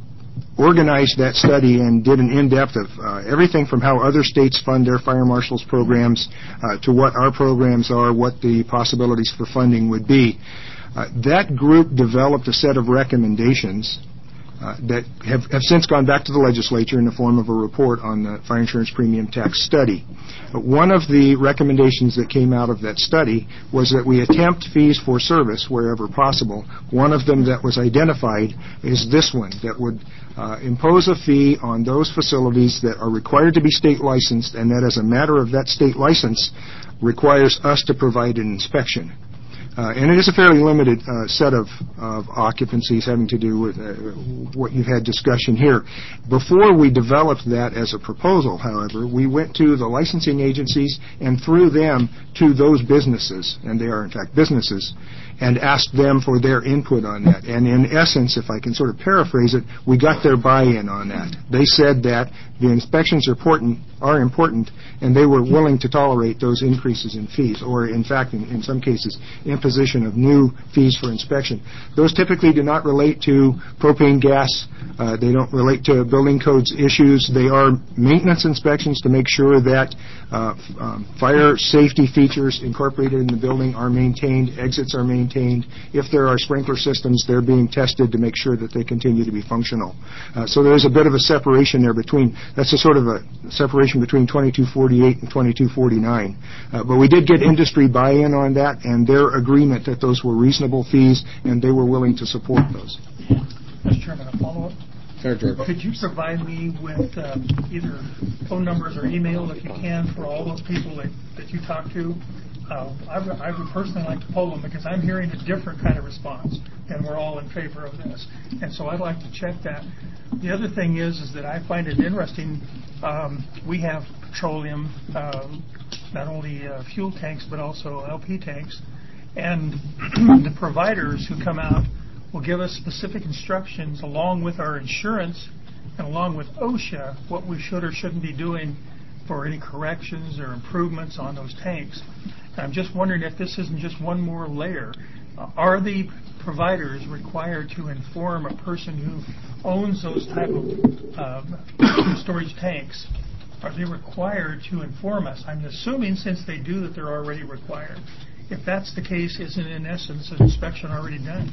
organized that study and did an in-depth of uh, everything from how other states fund their fire marshals programs uh, to what our programs are, what the possibilities for funding would be. Uh, that group developed a set of recommendations uh, that have, have since gone back to the legislature in the form of a report on the fire insurance premium tax study. But one of the recommendations that came out of that study was that we attempt fees for service wherever possible. One of them that was identified is this one, that would uh, impose a fee on those facilities that are required to be state licensed, and that as a matter of that state license requires us to provide an inspection. Uh, and it is a fairly limited uh, set of, of occupancies having to do with uh, what you've had discussion here. Before we developed that as a proposal, however, we went to the licensing agencies and through them to those businesses, and they are in fact businesses, and asked them for their input on that. And in essence, if I can sort of paraphrase it, we got their buy-in on that. They said that the inspections are important, are important, and they were willing to tolerate those increases in fees, or in fact, in, in some cases, imposition of new fees for inspection. Those typically do not relate to propane gas. Uh, they don't relate to building codes issues. They are maintenance inspections to make sure that uh, f- um, fire safety features incorporated in the building are maintained, exits are maintained. If there are sprinkler systems, they're being tested to make sure that they continue to be functional. Uh, so there is a bit of a separation there between, that's a sort of a separation between twenty-two forty-eight and twenty-two forty-nine. Uh, but we did get industry buy-in on that, and their agreement that those were reasonable fees, and they were willing to support those. Mister Chairman, a follow-up? Senator George. Could you provide me with uh, either phone numbers or email, if you can, for all those people that, that you talk to? Uh, I, w- I would personally like to poll them because I'm hearing a different kind of response, and we're all in favor of this. And so I'd like to check that. The other thing is, is that I find it interesting. Um, we have petroleum, um, not only uh, fuel tanks, but also L P tanks. And the providers who come out will give us specific instructions along with our insurance and along with OSHA what we should or shouldn't be doing for any corrections or improvements on those tanks. And I'm just wondering if this isn't just one more layer. Uh, are the providers required to inform a person who owns those type of um, storage tanks? Are they required to inform us? I'm assuming since they do that they're already required. If that's the case, isn't in essence an inspection already done?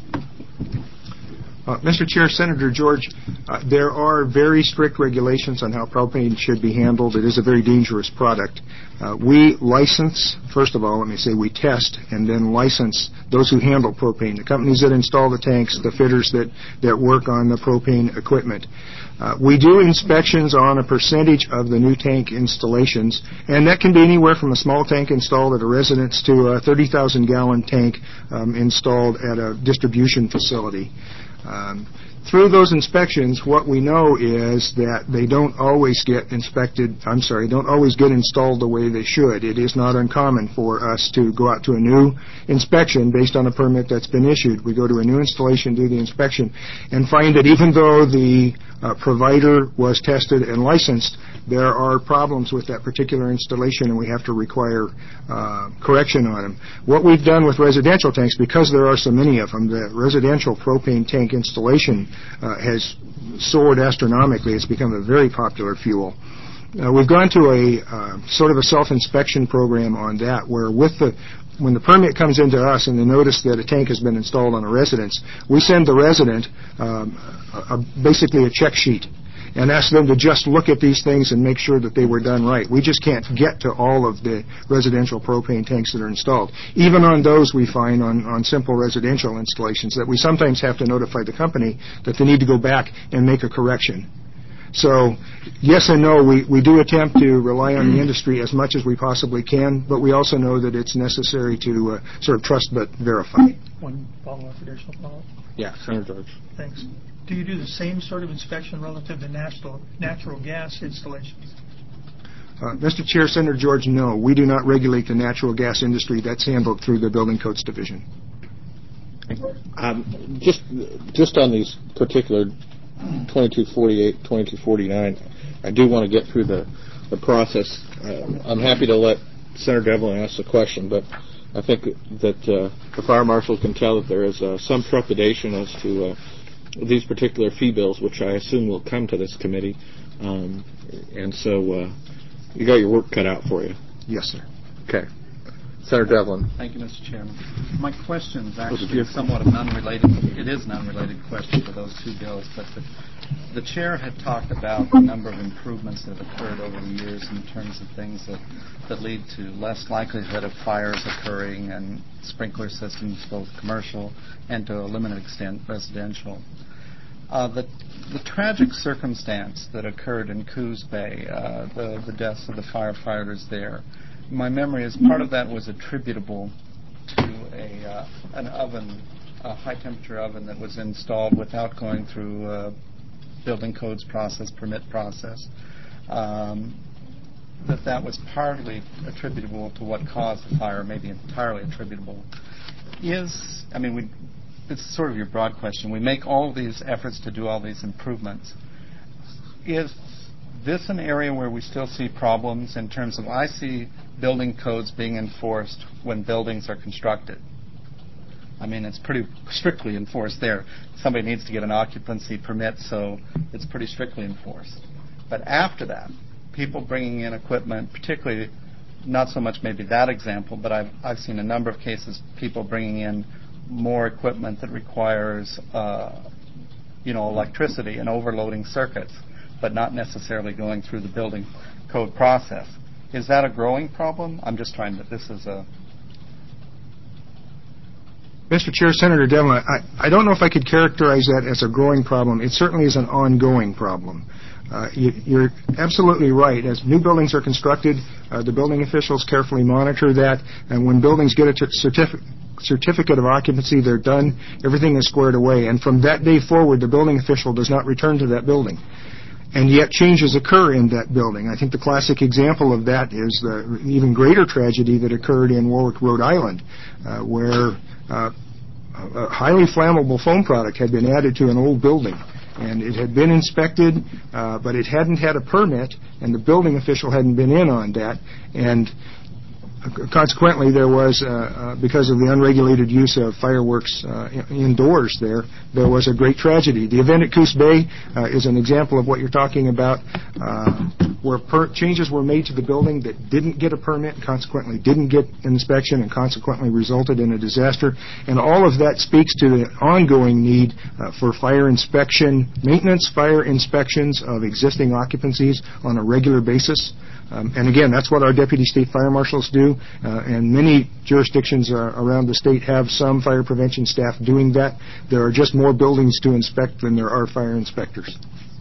Uh, Mister Chair, Senator George, uh, there are very strict regulations on how propane should be handled. It is a very dangerous product. Uh, we license, first of all, let me say we test and then license those who handle propane, the companies that install the tanks, the fitters that, that work on the propane equipment. Uh, we do inspections on a percentage of the new tank installations, and that can be anywhere from a small tank installed at a residence to a thirty thousand gallon tank um, installed at a distribution facility. Um, through those inspections, what we know is that they don't always get inspected, I'm sorry, don't always get installed the way they should. It is not uncommon for us to go out to a new inspection based on a permit that's been issued. We go to a new installation, do the inspection, and find that even though the uh, provider was tested and licensed, there are problems with that particular installation, and we have to require uh, correction on them. What we've done with residential tanks, because there are so many of them, the residential propane tank installation uh, has soared astronomically. It's become a very popular fuel. Uh, we've gone to a uh, sort of a self-inspection program on that, where with the when the permit comes into us and the notice that a tank has been installed on a residence, we send the resident um, a, a, basically a check sheet and ask them to just look at these things and make sure that they were done right. We just can't get to all of the residential propane tanks that are installed. Even on those, we find on, on simple residential installations that we sometimes have to notify the company that they need to go back and make a correction. So, yes and no, we, we do attempt to rely on the industry as much as we possibly can, but we also know that it's necessary to uh, sort of trust but verify. One follow-up, additional follow-up. Yeah, Senator George. Thanks. Do you do the same sort of inspection relative to natural, natural gas installations? Uh, Mister Chair, Senator George, no. We do not regulate the natural gas industry. That's handled through the Building Codes Division. Um, just, just on these particular twenty-two forty-eight, twenty-two forty-nine, I do want to get through the, the process. Uh, I'm happy to let Senator Devlin ask the question, but I think that uh, the fire marshal can tell that there is uh, some trepidation as to uh, these particular fee bills, which I assume will come to this committee. Um, and so uh, you got your work cut out for you. Yes, sir. Okay. Senator Devlin. Thank you, Mister Chairman. My question is actually somewhat of an unrelated, it is an unrelated question to those two bills, but the, the Chair had talked about the number of improvements that have occurred over the years in terms of things that, that lead to less likelihood of fires occurring and sprinkler systems, both commercial and to a limited extent residential. Uh, the, the tragic circumstance that occurred in Coos Bay, uh, the, the deaths of the firefighters there, my memory is part of that was attributable to a uh, an oven, a high-temperature oven that was installed without going through a building codes process, permit process. Um, that that was partly attributable to what caused the fire, maybe entirely attributable. Is, I mean, we, it's sort of your broad question. We make all these efforts to do all these improvements. Is this an area where we still see problems in terms of, I see building codes being enforced when buildings are constructed. I mean, it's pretty strictly enforced there. Somebody needs to get an occupancy permit, so it's pretty strictly enforced. But after that, people bringing in equipment, particularly, not so much maybe that example, but I've, I've seen a number of cases, people bringing in more equipment that requires, uh, you know, electricity and overloading circuits, but not necessarily going through the building code process. Is that a growing problem? I'm just trying to, this is a... Mister Chair, Senator Devlin, I, I don't know if I could characterize that as a growing problem. It certainly is an ongoing problem. Uh, you, you're absolutely right. As new buildings are constructed, uh, the building officials carefully monitor that, and when buildings get a t- certificate, certificate of occupancy, they're done, everything is squared away, and from that day forward, the building official does not return to that building. And yet changes occur in that building. I think the classic example of that is the even greater tragedy that occurred in Warwick, Rhode Island, uh, where uh, a highly flammable foam product had been added to an old building. And it had been inspected, uh, but it hadn't had a permit, and the building official hadn't been in on that. And consequently, there was, uh, uh, because of the unregulated use of fireworks uh, indoors there, there was a great tragedy. The event at Coos Bay uh, is an example of what you're talking about, uh, where per- changes were made to the building that didn't get a permit, and consequently didn't get an inspection, and consequently resulted in a disaster. And all of that speaks to the ongoing need uh, for fire inspection, maintenance fire inspections of existing occupancies on a regular basis. Um, and again, that's what our deputy state fire marshals do, uh, and many jurisdictions uh, around the state have some fire prevention staff doing that. There are just more buildings to inspect than there are fire inspectors.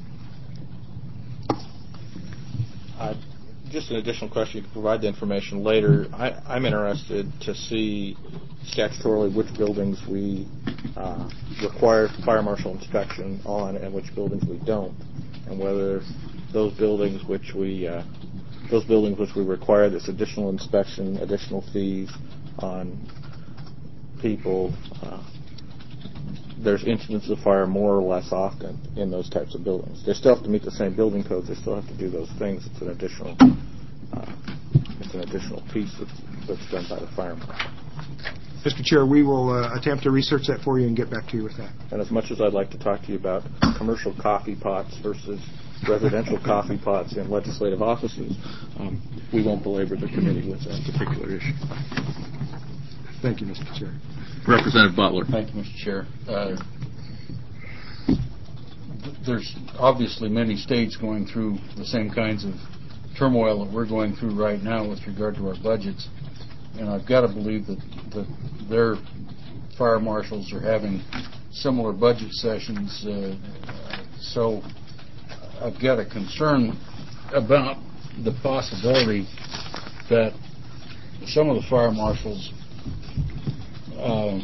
Uh, just an additional question. You can provide the information later. I, I'm interested to see statutorily which buildings we uh, require fire marshal inspection on and which buildings we don't, and whether those buildings which we uh, those buildings which we require this additional inspection, additional fees on people, uh, there's incidents of fire more or less often in those types of buildings. They still have to meet the same building codes. They still have to do those things. It's an additional, uh, it's an additional piece that's, that's done by the fire marshal. Mister Chair, we will uh, attempt to research that for you and get back to you with that. And as much as I'd like to talk to you about commercial coffee pots versus residential coffee pots in legislative offices, um, we won't belabor the committee with that particular issue. Thank you, Mister Chair. Representative Butler. Thank you, Mister Chair. Uh, there's obviously many states going through the same kinds of turmoil that we're going through right now with regard to our budgets, and I've got to believe that, that their fire marshals are having similar budget sessions, uh, so I've got a concern about the possibility that some of the fire marshals, uh,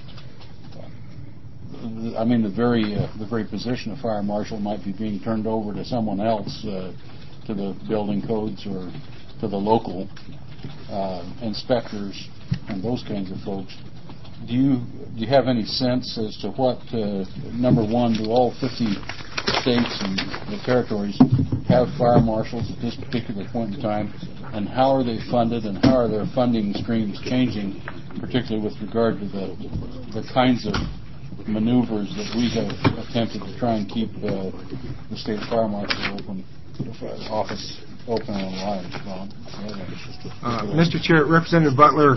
I mean, the very uh, the very position of fire marshal might be being turned over to someone else, uh, to the building codes or to the local uh, inspectors and those kinds of folks. Do you do you have any sense as to what, uh, number one, do all fifty states and the territories have fire marshals at this particular point in time, and how are they funded, and how are their funding streams changing, particularly with regard to the the kinds of maneuvers that we have attempted to try and keep uh, the state fire marshal open office open and alive? Well, uh, Mister Chair, Representative Butler,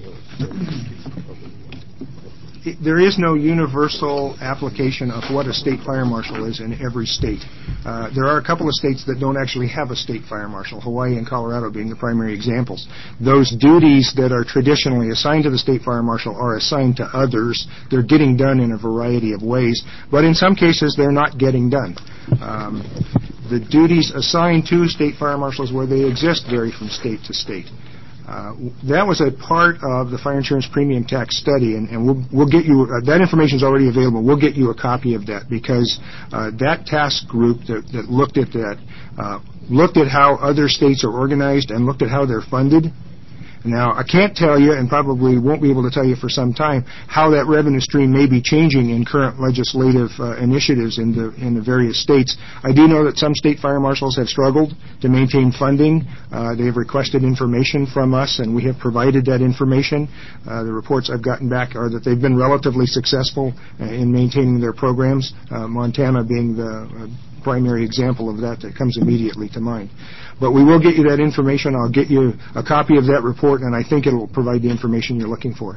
there is no universal application of what a state fire marshal is in every state. Uh, there are a couple of states that don't actually have a state fire marshal, Hawaii and Colorado being the primary examples. Those duties that are traditionally assigned to the state fire marshal are assigned to others. They're getting done in a variety of ways, but in some cases they're not getting done. Um, the duties assigned to state fire marshals where they exist vary from state to state. Uh, that was a part of the fire insurance premium tax study, and, and we'll, we'll get you, uh, that information is already available. We'll get you a copy of that, because uh, that task group that, that looked at that uh, looked at how other states are organized and looked at how they're funded. Now, I can't tell you, and probably won't be able to tell you for some time, how that revenue stream may be changing in current legislative uh, initiatives in the in the various states. I do know that some state fire marshals have struggled to maintain funding. Uh, they have requested information from us, and we have provided that information. Uh, the reports I've gotten back are that they've been relatively successful uh, in maintaining their programs, uh, Montana being the uh, primary example of that that comes immediately to mind. But we will get you that information. I'll get you a copy of that report, and I think it will provide the information you're looking for.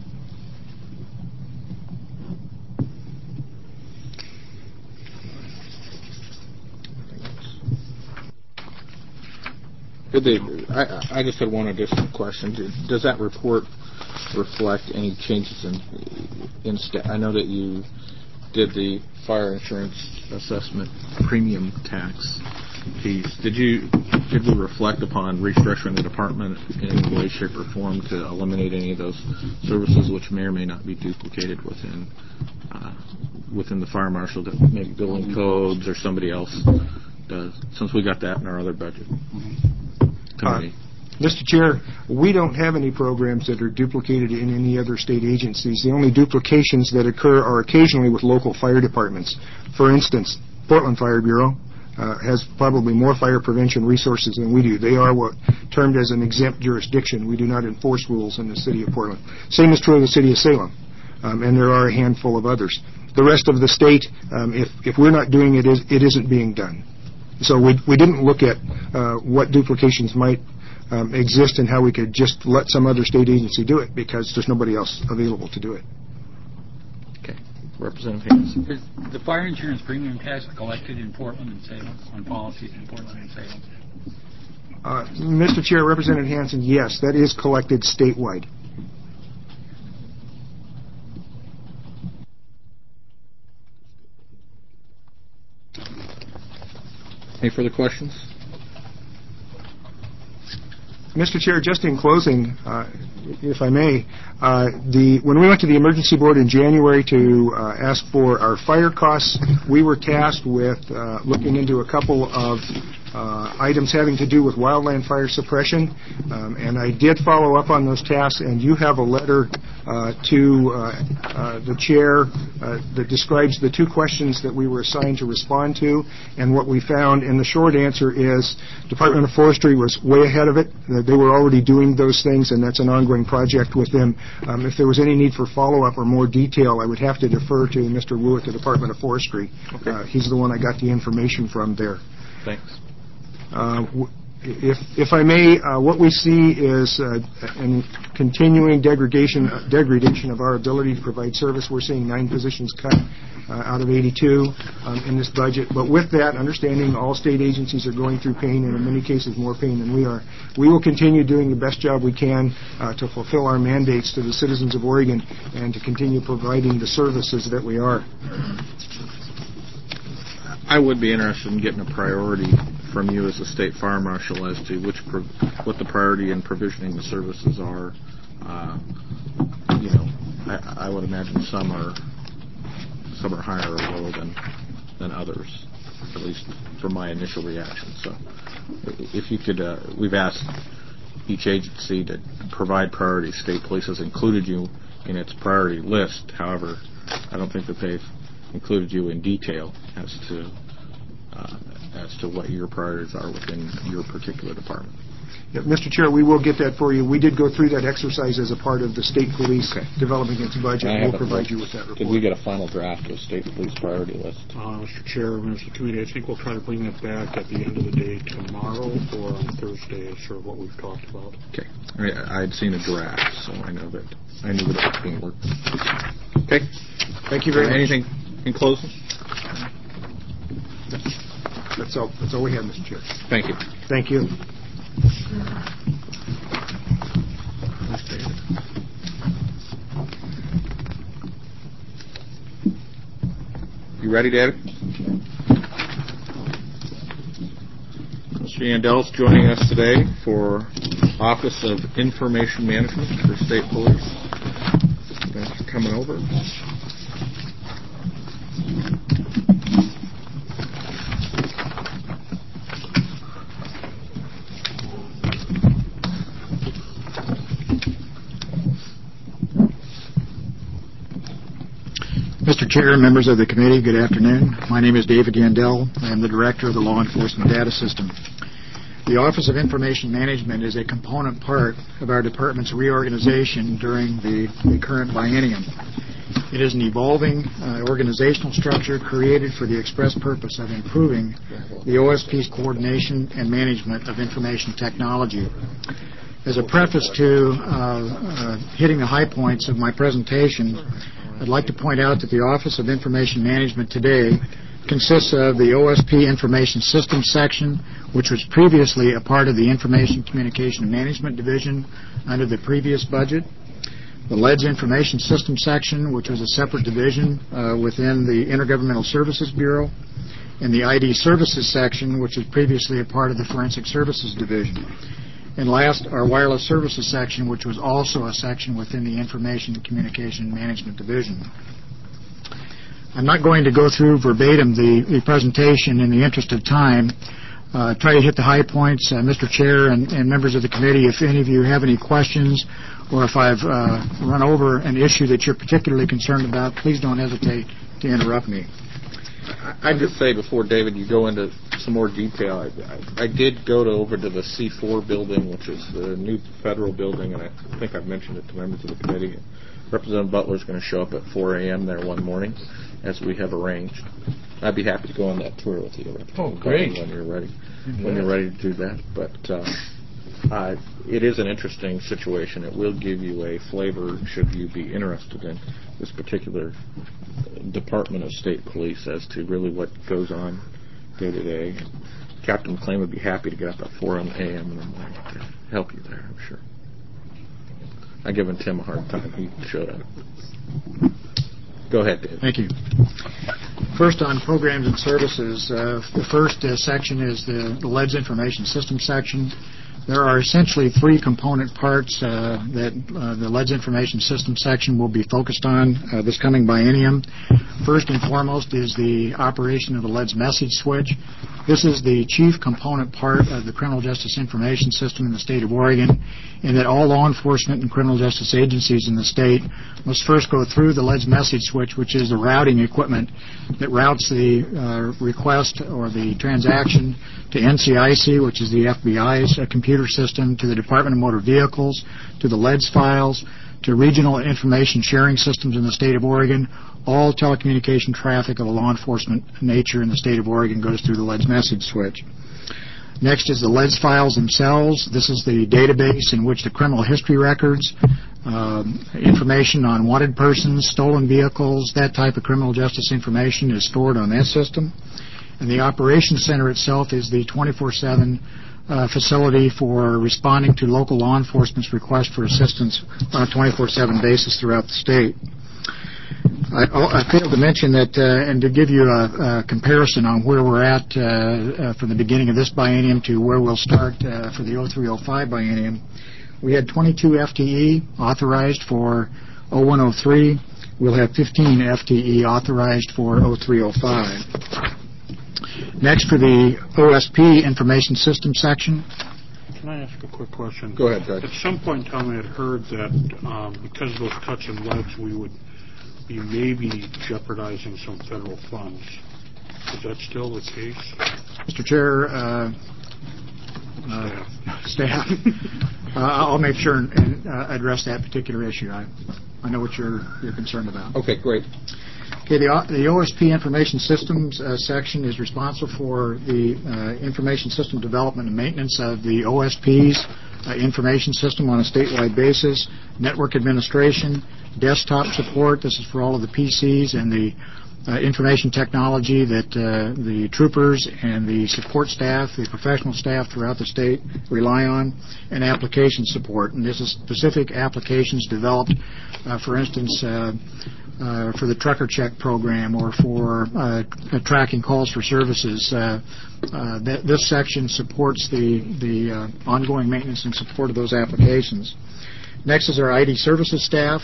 Did they, I, I just had one additional question. Does that report reflect any changes in, in sta- I know that you did the fire insurance assessment premium tax piece. Did you did we reflect upon restructuring the department in any way, shape, or form to eliminate any of those services which may or may not be duplicated within uh, within the fire marshal, that maybe building codes or somebody else does, since we got that in our other budget committee? Uh, Mister Chair, we don't have any programs that are duplicated in any other state agencies. The only duplications that occur are occasionally with local fire departments. For instance, Portland Fire Bureau uh, has probably more fire prevention resources than we do. They are what termed as an exempt jurisdiction. We do not enforce rules in the city of Portland. Same is true of the city of Salem, um, and there are a handful of others. The rest of the state, um, if, if we're not doing it, it isn't being done. So we, we didn't look at uh, what duplications might Um, exist and how we could just let some other state agency do it, because there's nobody else available to do it. Okay. Representative Hanson. Is the fire insurance premium tax collected in Portland and Salem, on policies in Portland and Salem? Uh, Mister Chair, Representative Hanson, yes, that is collected statewide. Any further questions? Mister Chair, just in closing, uh, if I may, uh, the when we went to the Emergency Board in January to uh, ask for our fire costs, we were tasked with uh, looking into a couple of uh, items having to do with wildland fire suppression, um, and I did follow up on those tasks, and you have a letter uh, to uh, uh, the chair uh, that describes the two questions that we were assigned to respond to, and what we found, and the short answer is Department of Forestry was way ahead of it. They were already doing those things, and that's an ongoing project with them. Um, if there was any need for follow-up or more detail, I would have to defer to Mister Wu at the Department of Forestry. Okay. Uh, he's the one I got the information from there. Thanks. Uh, w- if, if I may, uh, what we see is uh, a continuing degradation, uh, degradation of our ability to provide service. We're seeing nine positions cut uh, out of eighty-two um, in this budget. But with that, understanding all state agencies are going through pain, and in many cases more pain than we are, we will continue doing the best job we can uh, to fulfill our mandates to the citizens of Oregon and to continue providing the services that we are. I would be interested in getting a priority from you as a state fire marshal as to which pro- what the priority in provisioning the services are. Uh, you know, I, I would imagine some are some are higher or lower than than others, at least from my initial reaction. So, if you could, uh, we've asked each agency to provide priority. State Police has included you in its priority list. However, I don't think that they've included you in detail as to uh, as to what your priorities are within your particular department. Yeah, Mister Chair, we will get that for you. We did go through that exercise as a part of the state police okay. developing its budget. We'll provide you with that report. Did we get a final draft of state police priority list? Uh, Mister Chair, members of the committee, I think we'll try to bring it back at the end of the day tomorrow or on Thursday, sort of what we've talked about. Okay. I, I'd seen a draft, so I know that I knew that it was being worked. Okay. Thank you very uh, much. Anything in closing? That's all. That's all we have, Mister Chair. Thank you. Thank you. You ready, David? Mister Yandel's joining us today for Office of Information Management for State Police. Thanks for coming over. Mister Chair, members of the committee, good afternoon. My name is David Yandel. I am the Director of the Law Enforcement Data System. The Office of Information Management is a component part of our department's reorganization during the, the current biennium. It is an evolving uh, organizational structure created for the express purpose of improving the O S P's coordination and management of information technology. As a preface to uh, uh, hitting the high points of my presentation, I'd like to point out that the Office of Information Management today consists of the O S P Information Systems section, which was previously a part of the Information Communication Management Division under the previous budget, the L E D S Information Systems section, which was a separate division uh, within the Intergovernmental Services Bureau, and the I D Services section, which was previously a part of the Forensic Services Division. And last, our Wireless Services section, which was also a section within the Information and Communication Management Division. I'm not going to go through verbatim the, the presentation in the interest of time. Uh, try to hit the high points. Uh, Mister Chair and, and members of the committee, if any of you have any questions or if I've uh, run over an issue that you're particularly concerned about, please don't hesitate to interrupt me. I'd just say before, David, you go into some more detail, I, I, I did go to, over to the C four building, which is the new federal building, and I think I've mentioned it to members of the committee. Representative Butler's going to show up at four a.m. there one morning, as we have arranged. I'd be happy to go on that tour with you. Oh, great. When you're ready, when you're ready to do that. But uh, uh, it is an interesting situation. It will give you a flavor, should you be interested in this particular Department of State Police, as to really what goes on day to day. Captain McLean would be happy to get up at four a.m. in the morning to help you there, I'm sure. I've given Tim a hard time. He showed up. Go ahead, Dave. Thank you. First, on programs and services, uh, the first uh, section is the, the L E D S Information System section. There are essentially three component parts uh, that uh, the L E D S Information System section will be focused on uh, this coming biennium. First and foremost is the operation of the L E D S message switch. This is the chief component part of the criminal justice information system in the state of Oregon, in that all law enforcement and criminal justice agencies in the state must first go through the L E D S message switch, which is the routing equipment that routes the uh, request or the transaction to N C I C, which is the F B I's uh, computer system, to the Department of Motor Vehicles, to the L E D S files, to regional information sharing systems in the state of Oregon. All telecommunication traffic of a law enforcement nature in the state of Oregon goes through the L E D S message switch. Next is the L E D S files themselves. This is the database in which the criminal history records, um, information on wanted persons, stolen vehicles, that type of criminal justice information is stored on that system. And the operations center itself is the twenty-four seven uh, facility for responding to local law enforcement's request for assistance on a twenty-four seven basis throughout the state. I, I failed to mention that, uh, and to give you a, a comparison on where we're at uh, uh, from the beginning of this biennium to where we'll start uh, for the oh three oh five biennium, we had twenty-two F T E authorized for oh one oh three. We'll have fifteen F T E authorized for oh three oh five. Next, for the O S P information system section. Can I ask a quick question? Go ahead, Doug. At some point in time, I had heard that um, because of those cuts in L E Ds, we would be maybe jeopardizing some federal funds. Is that still the case? Mister Chair, uh, uh, staff, uh, I'll make sure and, and uh, address that particular issue. I, I know what you're you're concerned about. Okay, great. Okay, the, the O S P Information Systems uh, section is responsible for the uh, information system development and maintenance of the O S P's uh, information system on a statewide basis, network administration, desktop support. This is for all of the P Cs and the uh, information technology that uh, the troopers and the support staff, the professional staff throughout the state rely on, and application support. And this is specific applications developed, uh, for instance, uh, Uh, for the trucker check program or for uh, tracking calls for services. Uh, uh, th- this section supports the, the uh, ongoing maintenance and support of those applications. Next is our I D services staff.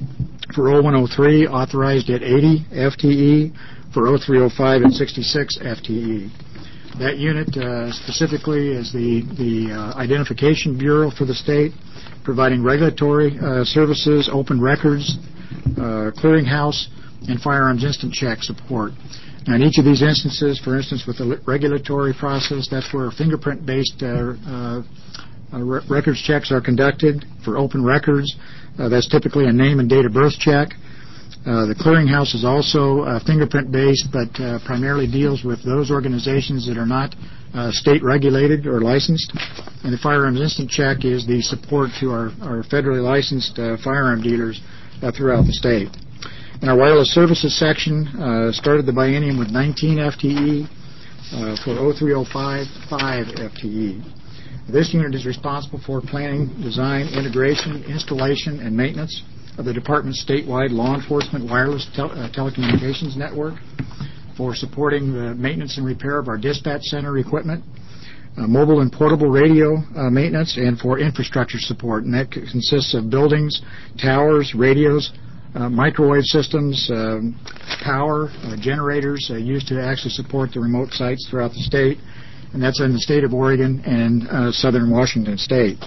For oh one oh three, authorized at eighty F T E. For oh three oh five at sixty-six F T E. That unit uh, specifically is the, the uh, identification bureau for the state, providing regulatory uh, services, open records, Uh, clearinghouse, and firearms instant check support. Now, in each of these instances, for instance, with the regulatory process, that's where fingerprint-based uh, uh, re- records checks are conducted. For open records, uh, that's typically a name and date of birth check. Uh, the clearinghouse is also uh, fingerprint-based, but uh, primarily deals with those organizations that are not uh, state-regulated or licensed. And the firearms instant check is the support to our, our federally licensed uh, firearm dealers Uh, throughout the state. In our wireless services section, uh, started the biennium with nineteen F T E. Uh, for oh three oh five, five F T E. This unit is responsible for planning, design, integration, installation, and maintenance of the department's statewide law enforcement wireless tel- uh, telecommunications network, for supporting the maintenance and repair of our dispatch center equipment, Uh, mobile and portable radio uh, maintenance, and for infrastructure support. And that c- consists of buildings, towers, radios, uh, microwave systems, um, power, uh, generators uh, used to actually support the remote sites throughout the state. And that's in the state of Oregon and uh, southern Washington state.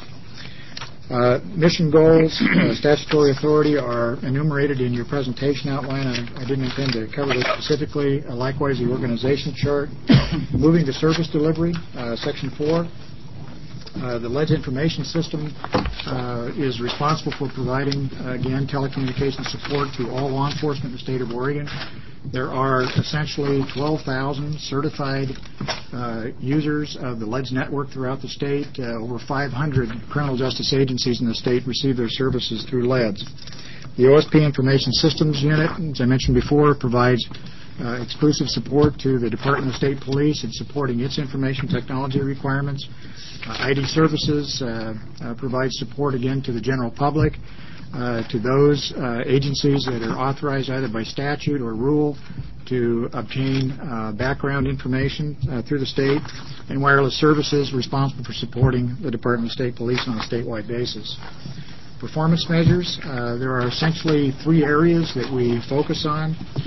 Uh, mission goals, uh, statutory authority are enumerated in your presentation outline. I, I didn't intend to cover this specifically. Uh, likewise, the organization chart. Moving to service delivery, uh, section four. Uh, the L E D S information system uh, is responsible for providing, uh, again, telecommunications support to all law enforcement in the state of Oregon. There are essentially twelve thousand certified uh, users of the L E D S network throughout the state. Uh, over five hundred criminal justice agencies in the state receive their services through L E D S. The O S P Information Systems Unit, as I mentioned before, provides uh, exclusive support to the Department of State Police in supporting its information technology requirements. Uh, I D Services uh, uh, provides support, again, to the general public, uh, to those uh, agencies that are authorized either by statute or rule to obtain uh, background information uh, through the state, and Wireless Services responsible for supporting the Department of State Police on a statewide basis. Performance measures, uh, there are essentially three areas that we focus on. Uh,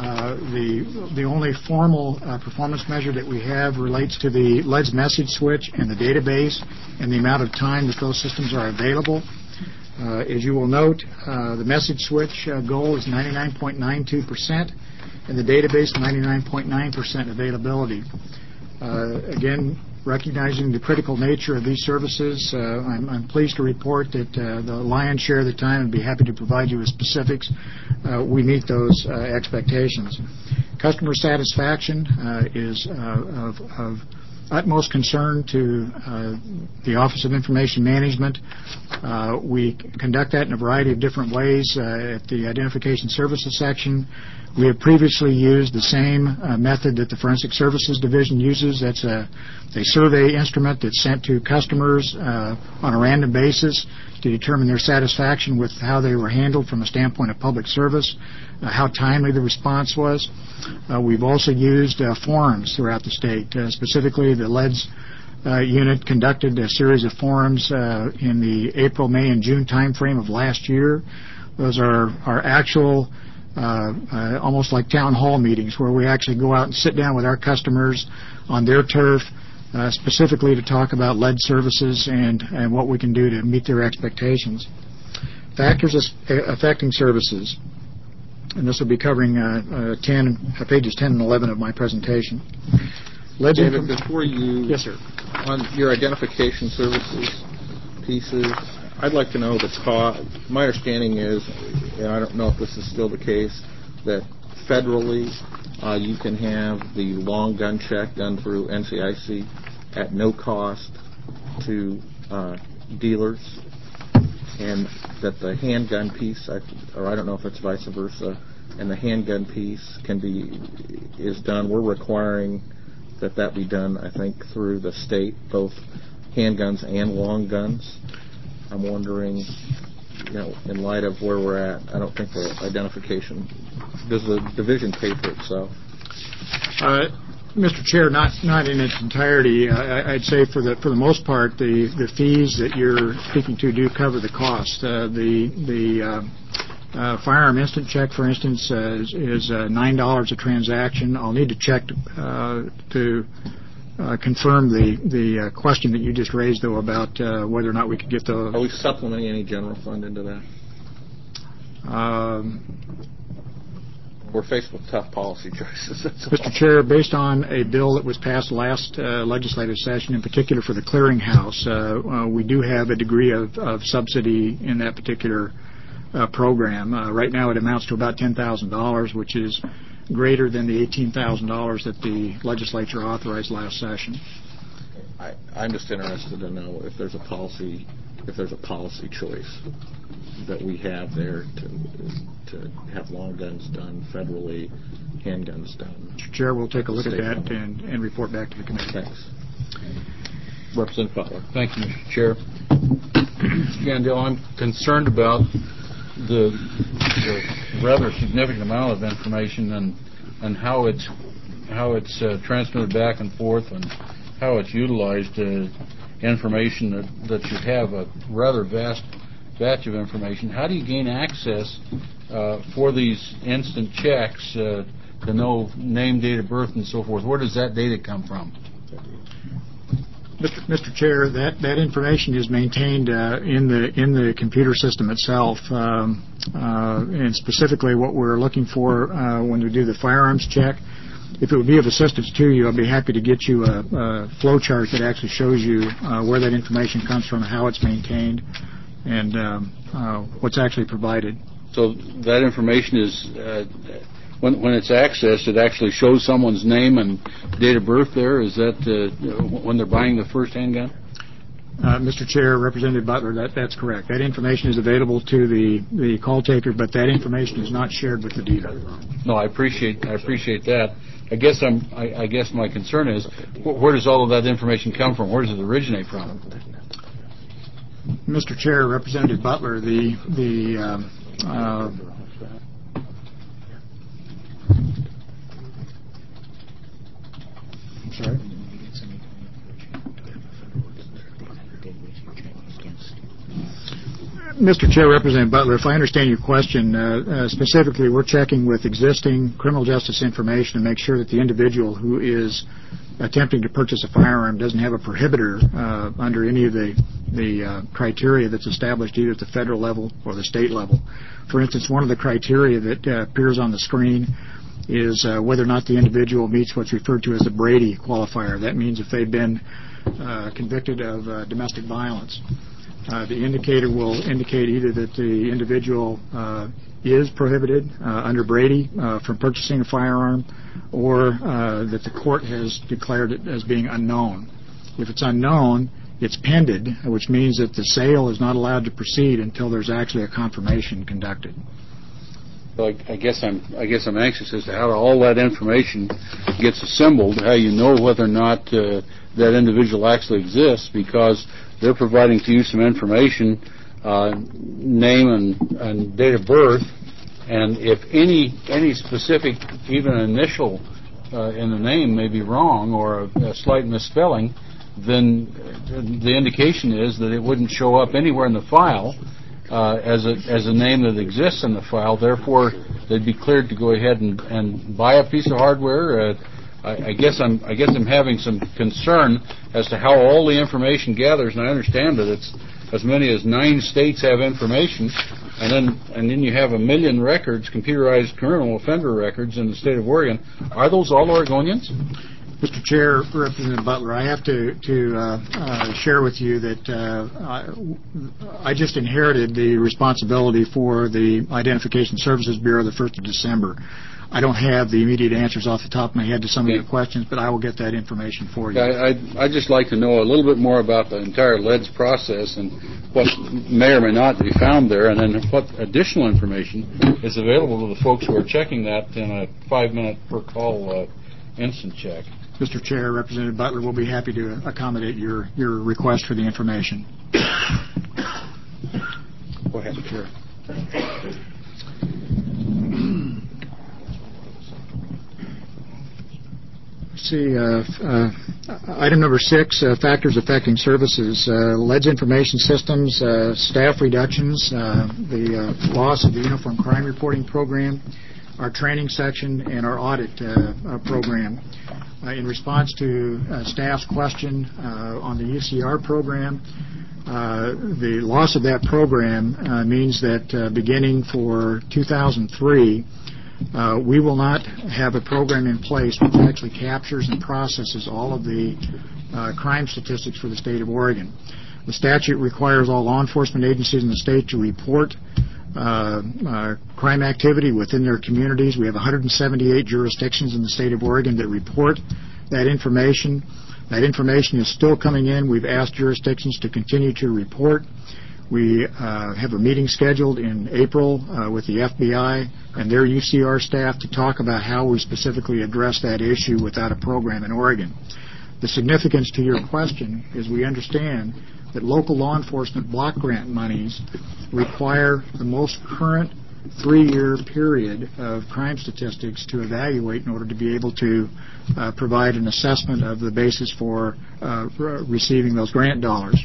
Uh, the the only formal uh, performance measure that we have relates to the LEDS message switch and the database and the amount of time that those systems are available. Uh, as you will note, uh, the message switch uh, goal is ninety-nine point nine two percent and the database ninety-nine point nine percent availability. Uh, again, recognizing the critical nature of these services, uh, I'm, I'm pleased to report that uh, the lion's share of the time, and be happy to provide you with specifics, uh, we meet those uh, expectations. Customer satisfaction uh, is uh, of, of utmost concern to uh, the Office of Information Management. Uh, we conduct that in a variety of different ways. Uh, at the Identification Services section, we have previously used the same uh, method that the Forensic Services Division uses. That's a, a survey instrument that's sent to customers uh, on a random basis to determine their satisfaction with how they were handled from a standpoint of public service, uh, how timely the response was. Uh, we've also used uh, forums throughout the state. Uh, specifically, the LEDS uh, unit conducted a series of forums uh, in the April, May, and June timeframe of last year. Those are our actual Uh, uh, almost like town hall meetings where we actually go out and sit down with our customers on their turf uh, specifically to talk about lead services and, and what we can do to meet their expectations. Factors affecting services, and this will be covering uh, uh, ten, uh, pages ten and eleven of my presentation. Lead David, inf- before you, yes, sir. On your identification services pieces, I'd like to know the cost. My understanding is, and I don't know if this is still the case, that federally uh, you can have the long gun check done through N C I C at no cost to uh, dealers, and that the handgun piece, or I don't know if it's vice versa, and the handgun piece can be is done. We're requiring that that be done, I think, through the state, both handguns and long guns. I'm wondering, you know, in light of where we're at, I don't think the identification, does the division pay for itself? Uh, Mister Chair, not not in its entirety. I, I'd say for the for the most part, the, the fees that you're speaking to do cover the cost. Uh, the the uh, uh, firearm instant check, for instance, uh, is, is uh, nine dollars a transaction. I'll need to check uh, to uh, confirm the the uh, question that you just raised, though, about uh, whether or not we could get the. Are we supplementing any general fund into that? Um, We're faced with tough policy choices. Mister Chair, based on a bill that was passed last uh, legislative session, in particular for the clearinghouse, uh, uh, we do have a degree of, of subsidy in that particular uh, program. Uh, right now it amounts to about ten thousand dollars, which is greater than the eighteen thousand dollars that the legislature authorized last session. I, I'm just interested to know if there's a policy, if there's a policy choice that we have there to to have long guns done federally, handguns done. Mister Chair, we'll take a look at that and, and report back to the committee. Thanks. Representative Butler. Thank you, Mister Chair. Mister Gandil, I'm concerned about the, the rather significant amount of information and and how it's how it's uh, transmitted back and forth and how it's utilized. Uh, information that, that you have a rather vast batch of information. How do you gain access uh, for these instant checks uh, to know name, date of birth, and so forth? Where does that data come from? Mister Mister Chair, that, that information is maintained uh, in the in the computer system itself, um, uh, and specifically what we're looking for uh, when we do the firearms check. If it would be of assistance to you, I'd be happy to get you a, a flow chart that actually shows you uh, where that information comes from, how it's maintained, and um, uh, what's actually provided. So that information is, uh, when when it's accessed, it actually shows someone's name and date of birth there? Is that uh, when they're buying the first handgun? Uh, Mister Chair, Representative Butler, that, that's correct. That information is available to the, the call taker, but that information is not shared with the dealer. No, I appreciate I appreciate that. I guess I'm. I, I guess my concern is, wh- where does all of that information come from? Where does it originate from? Mister Chair, Representative Butler, the the. Um, uh, I'm sorry. Mister Chair, Representative Butler, if I understand your question, uh, uh, specifically we're checking with existing criminal justice information to make sure that the individual who is attempting to purchase a firearm doesn't have a prohibitor uh, under any of the, the uh, criteria that's established either at the federal level or the state level. For instance, one of the criteria that uh, appears on the screen is uh, whether or not the individual meets what's referred to as the Brady qualifier. That means if they've been uh, convicted of uh, domestic violence. Uh, the indicator will indicate either that the individual uh, is prohibited uh, under Brady uh, from purchasing a firearm, or uh, that the court has declared it as being unknown. If it's unknown, it's pended, which means that the sale is not allowed to proceed until there's actually a confirmation conducted. So I, I guess I'm I guess I'm anxious as to how all that information gets assembled, how you know whether or not uh, that individual actually exists, because they're providing to you some information, uh, name and, and date of birth, and if any any specific, even an initial uh, in the name may be wrong or a, a slight misspelling, then the indication is that it wouldn't show up anywhere in the file uh, as a as a name that exists in the file. Therefore, they'd be cleared to go ahead and, and buy a piece of hardware. Uh, I, I guess I'm I guess I'm having some concern as to how all the information gathers, and I understand that it's as many as nine states have information, and then and then you have a million records, computerized criminal offender records in the state of Oregon. Are those all Oregonians? Mister Chair, Representative Butler, I have to, to uh, uh, share with you that uh, I, I just inherited the responsibility for the Identification Services Bureau the first of December. I don't have the immediate answers off the top of my head to some okay. of your questions, but I will get that information for you. I, I'd, I'd just like to know a little bit more about the entire L E D S process and what may or may not be found there, and then what additional information is available to the folks who are checking that in a five-minute per call uh, instant check. Mister Chair, Representative Butler, we'll be happy to accommodate your, your request for the information. Go ahead, Chair. Let's see, uh, uh, item number six, uh, factors affecting services. Uh, L E D S information systems, uh, staff reductions, uh, the uh, loss of the Uniform Crime Reporting Program, our training section, and our audit uh, uh, program. Uh, in response to uh, staff's question uh, on the U C R program, uh, the loss of that program uh, means that uh, beginning for two thousand three, uh, we will not have a program in place which actually captures and processes all of the uh, crime statistics for the state of Oregon. The statute requires all law enforcement agencies in the state to report Uh, uh, crime activity within their communities. We have one hundred seventy-eight jurisdictions in the state of Oregon that report that information. That information is still coming in. We've asked jurisdictions to continue to report. We uh, have a meeting scheduled in April uh, with the F B I and their U C R staff to talk about how we specifically address that issue without a program in Oregon. The significance to your question is we understand that local law enforcement block grant monies require the most current three-year period of crime statistics to evaluate in order to be able to uh, provide an assessment of the basis for uh, re- receiving those grant dollars.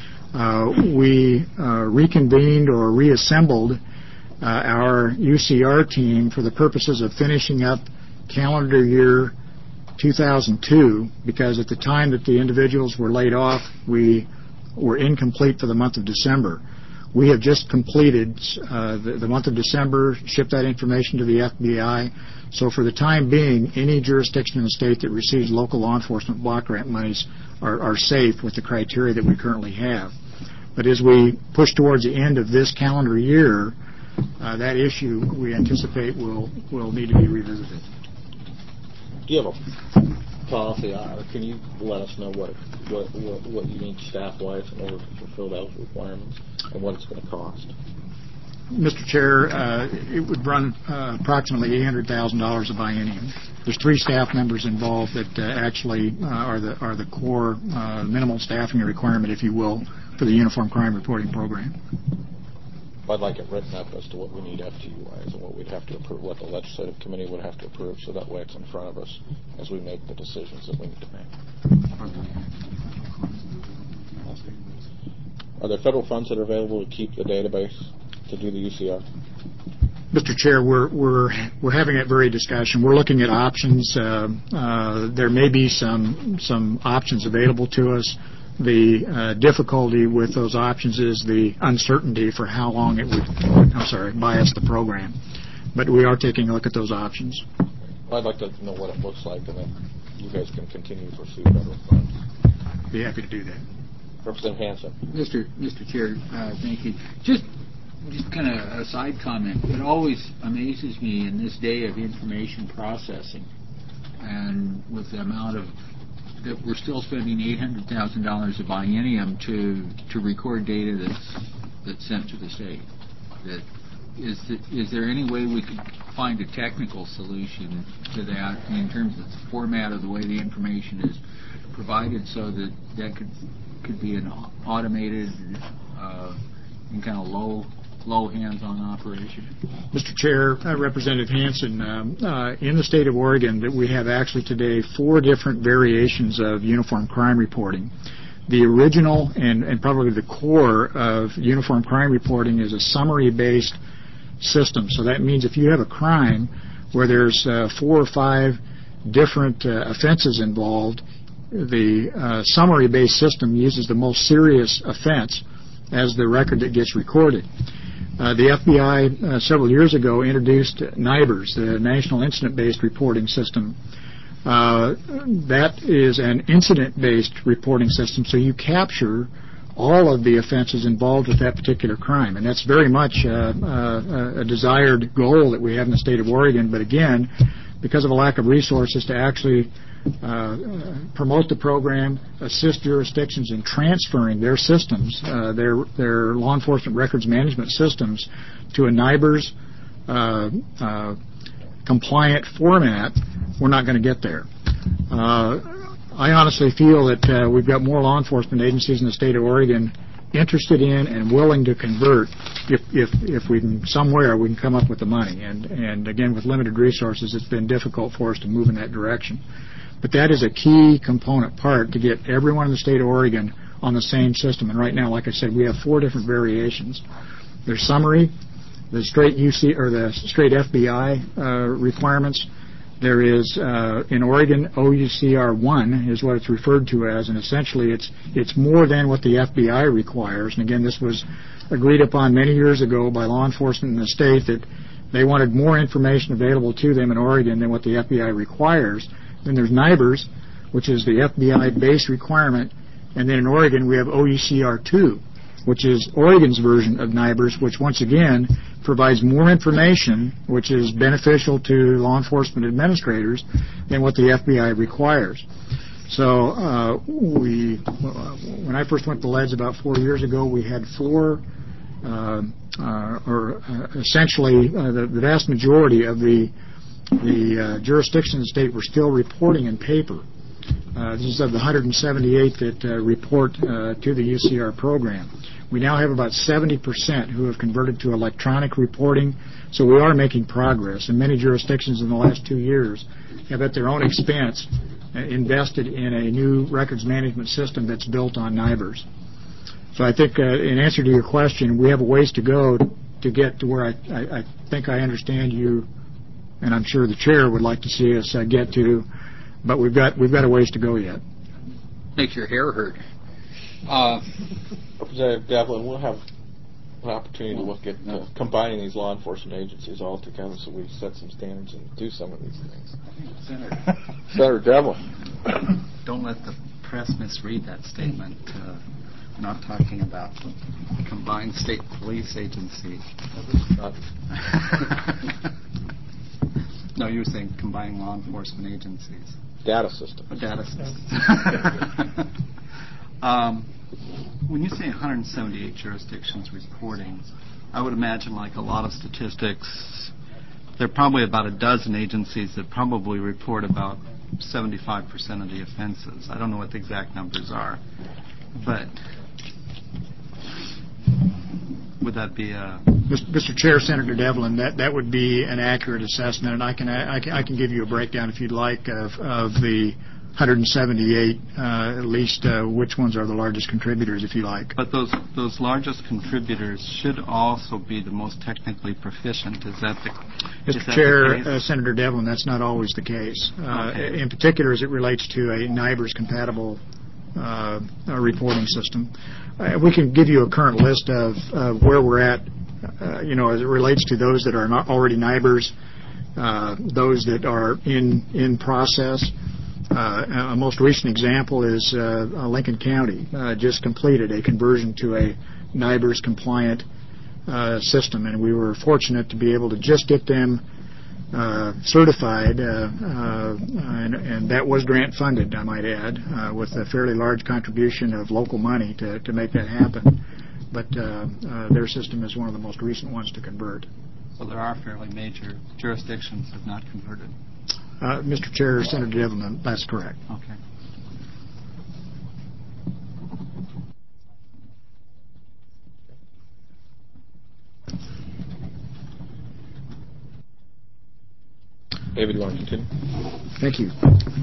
Uh, we uh, reconvened or reassembled uh, our U C R team for the purposes of finishing up calendar year two thousand two, because at the time that the individuals were laid off, we were incomplete for the month of December. We have just completed uh, the, the month of December, shipped that information to the F B I. So for the time being, any jurisdiction in the state that receives local law enforcement block grant monies are, are safe with the criteria that we currently have. But as we push towards the end of this calendar year, uh, that issue we anticipate will, will need to be revisited. Do you have a policy, or can you let us know what what what, what you need staff-wise in order to fulfill those requirements and what it's going to cost? Mister Chair, uh, it would run uh, approximately eight hundred thousand dollars a biennium. There's three staff members involved that uh, actually uh, are the are the core uh, minimal staffing requirement, if you will, for the Uniform Crime Reporting Program. I'd like it written up as to what we need F T U-wise and what we'd have to approve, what the legislative committee would have to approve, so that way it's in front of us as we make the decisions that we need to make. Are there federal funds that are available to keep the database to do the U C R? Mister Chair, we're we're we're having that very discussion. We're looking at options. Uh, uh, there may be some some options available to us. The uh, difficulty with those options is the uncertainty for how long it would, I'm sorry, bias the program. But we are taking a look at those options. Well, I'd like to know what it looks like, and then you guys can continue to pursue federal funds. Be happy to do that. Representative Hanson. Mister Mister Chair, uh, thank you. Just just kind of a side comment. It always amazes me in this day of information processing, and with the amount of that we're still spending eight hundred thousand dollars a biennium to to record data that's that's sent to the state. That is the, is there any way we could find a technical solution to that in terms of the format of the way the information is provided, so that that could could be an automated uh, and kind of low low hands-on operation? Mister Chair, uh, Representative Hanson, um, uh, in the state of Oregon, that we have actually today four different variations of uniform crime reporting. The original and, and probably the core of uniform crime reporting is a summary-based system. So that means if you have a crime where there's uh, four or five different uh, offenses involved, the uh, summary-based system uses the most serious offense as the record that gets recorded. Uh, the F B I uh, several years ago introduced NIBRS, the National Incident-Based Reporting System. Uh, that is an incident-based reporting system, so you capture all of the offenses involved with that particular crime. And that's very much uh, uh, a desired goal that we have in the state of Oregon. But again, because of a lack of resources to actually uh, promote the program, assist jurisdictions in transferring their systems, uh, their their law enforcement records management systems, to a NIBRS uh, uh, compliant format, we're not going to get there. Uh, I honestly feel that uh, we've got more law enforcement agencies in the state of Oregon interested in and willing to convert if if if we can somewhere we can come up with the money. And and again, with limited resources, it's been difficult for us to move in that direction. But that is a key component part to get everyone in the state of Oregon on the same system. And right now, like I said, we have four different variations. There's summary, the straight U C or the straight F B I uh, requirements. There is, uh, in Oregon, O U C R one is what it's referred to as, and essentially it's it's more than what the F B I requires. And again, this was agreed upon many years ago by law enforcement in the state that they wanted more information available to them in Oregon than what the F B I requires. Then there's NIBRS, which is the F B I base requirement, and then in Oregon we have O U C R two, which is Oregon's version of NIBRS, which once again provides more information, which is beneficial to law enforcement administrators than what the F B I requires. So uh, we, when I first went to LEDS about four years ago, we had four, uh, uh, or uh, essentially uh, the, the vast majority of the the uh, jurisdictions in the state were still reporting in paper. Uh, this is of the one hundred seventy-eight that uh, report uh, to the U C R program. We now have about seventy percent who have converted to electronic reporting, so we are making progress. And many jurisdictions in the last two years have, at their own expense, uh, invested in a new records management system that's built on NIBRS. So I think, uh, in answer to your question, we have a ways to go to get to where I, I, I think I understand you, and I'm sure the chair would like to see us uh, get to. But we've got we've got a ways to go yet. Makes your hair hurt. Uh, Representative Devlin, we'll have an opportunity to look at uh, combining these law enforcement agencies all together so we set some standards and do some of these things. Senator, Senator Devlin. Don't let the press misread that statement. Uh, we're not talking about combined state police agencies. No, you were saying combining law enforcement agencies. Data system. A data system. um, when you say one hundred seventy-eight jurisdictions reporting, I would imagine, like a lot of statistics, there are probably about a dozen agencies that probably report about seventy-five percent of the offenses. I don't know what the exact numbers are, but would that be a... Mister Chair, Senator Devlin, that, that would be an accurate assessment, and I can, I can I can give you a breakdown if you'd like of, of the hundred seventy-eight, uh, at least uh, which ones are the largest contributors, if you like. But those those largest contributors should also be the most technically proficient. Is that the Mister is that Chair, the case? uh, Senator Devlin, that's not always the case. Uh, Okay. In particular, as it relates to a NIBRS compatible uh, uh, reporting system. Uh, we can give you a current list of uh, where we're at, uh, you know, as it relates to those that are not already NIBRS, uh, those that are in in process. Uh, a most recent example is uh, Lincoln County uh, just completed a conversion to a NIBRS compliant uh, system, and we were fortunate to be able to just get them uh, certified, uh, uh, and, and that was grant funded, I might add, uh, with a fairly large contribution of local money to, to make that happen. But uh, uh, their system is one of the most recent ones to convert. So there are fairly major jurisdictions that have not converted. Uh, Mister Chair, Senator Devlin, that's correct. Okay. David, you want to continue? Thank you.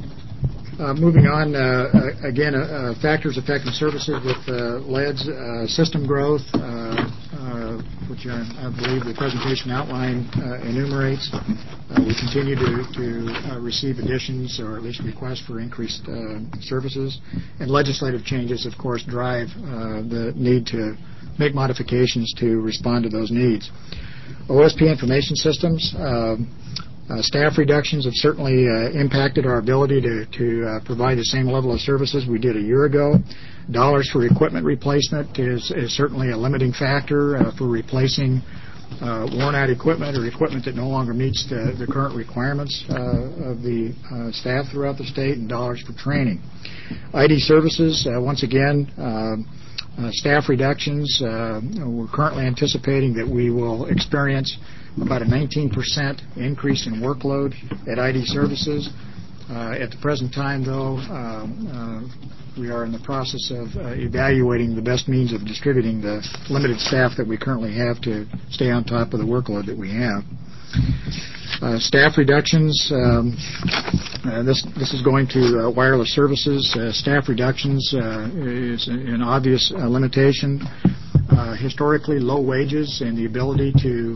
Uh, moving on, uh, again, uh, uh, factors affecting services with uh, L E D's uh, system growth, uh, uh, which I, I believe the presentation outline uh, enumerates. Uh, we continue to, to uh, receive additions or at least requests for increased uh, services. And legislative changes, of course, drive uh, the need to make modifications to respond to those needs. O S P information systems. Uh, Uh, staff reductions have certainly uh, impacted our ability to, to uh, provide the same level of services we did a year ago. Dollars for equipment replacement is, is certainly a limiting factor uh, for replacing uh, worn-out equipment or equipment that no longer meets the, the current requirements uh, of the uh, staff throughout the state, and dollars for training. I D services, uh, once again, uh, uh, staff reductions. Uh, we're currently anticipating that we will experience about a nineteen percent increase in workload at I D services. Uh, at the present time, though, uh, uh, we are in the process of uh, evaluating the best means of distributing the limited staff that we currently have to stay on top of the workload that we have. Uh, staff reductions, um, uh, this this is going to uh, wireless services. Uh, staff reductions uh, is an obvious uh, limitation. Uh, historically, low wages and the ability to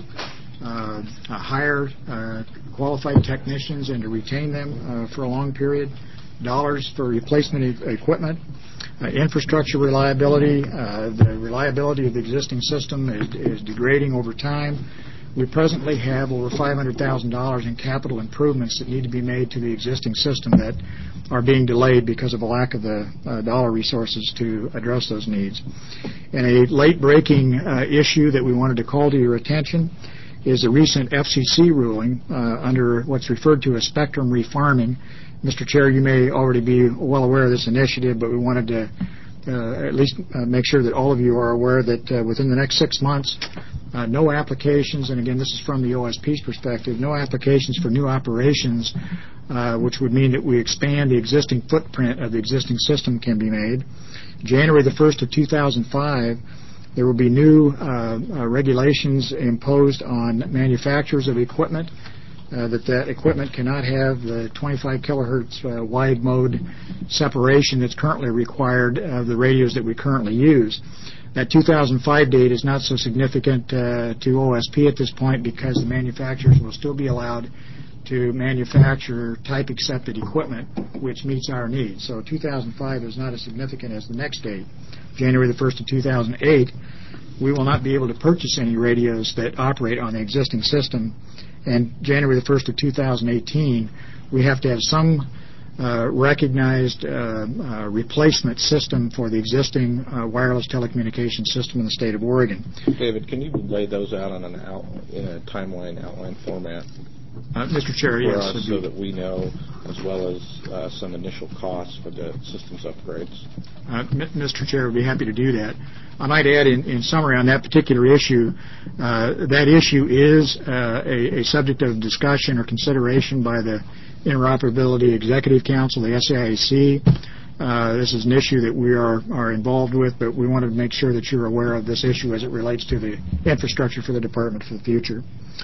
Uh, uh, hire uh, qualified technicians and to retain them uh, for a long period, dollars for replacement e- equipment, uh, infrastructure reliability. Uh, the reliability of the existing system is, is degrading over time. We presently have over five hundred thousand dollars in capital improvements that need to be made to the existing system that are being delayed because of a lack of the uh, dollar resources to address those needs. And a late-breaking uh, issue that we wanted to call to your attention is the recent F C C ruling uh, under what's referred to as spectrum refarming. Mister Chair, you may already be well aware of this initiative, but we wanted to uh, at least uh, make sure that all of you are aware that uh, within the next six months, uh, no applications, and again, this is from the O S P's perspective, no applications for new operations, uh, which would mean that we expand the existing footprint of the existing system, can be made. January the first of two thousand five, there will be new uh, uh, regulations imposed on manufacturers of equipment uh, that that equipment cannot have the twenty-five kilohertz uh, wide mode separation that's currently required of the radios that we currently use. That two thousand five date is not so significant uh, to O S P at this point because the manufacturers will still be allowed to manufacture type-accepted equipment which meets our needs. So two thousand five is not as significant as the next date. January the first of two thousand eight, we will not be able to purchase any radios that operate on the existing system. And January the first of two thousand eighteen, we have to have some uh, recognized uh, uh, replacement system for the existing uh, wireless telecommunications system in the state of Oregon. David, can you lay those out on an out, in a timeline outline format? Uh, Mister Chair, for yes. us so that we know, as well as uh, some initial costs for the systems upgrades. Uh, M- Mister Chair, would be happy to do that. I might add, in, in summary on that particular issue, uh, that issue is uh, a, a subject of discussion or consideration by the Interoperability Executive Council, the S A I C. Uh, this is an issue that we are, are involved with, but we wanted to make sure that you're aware of this issue as it relates to the infrastructure for the department for the future.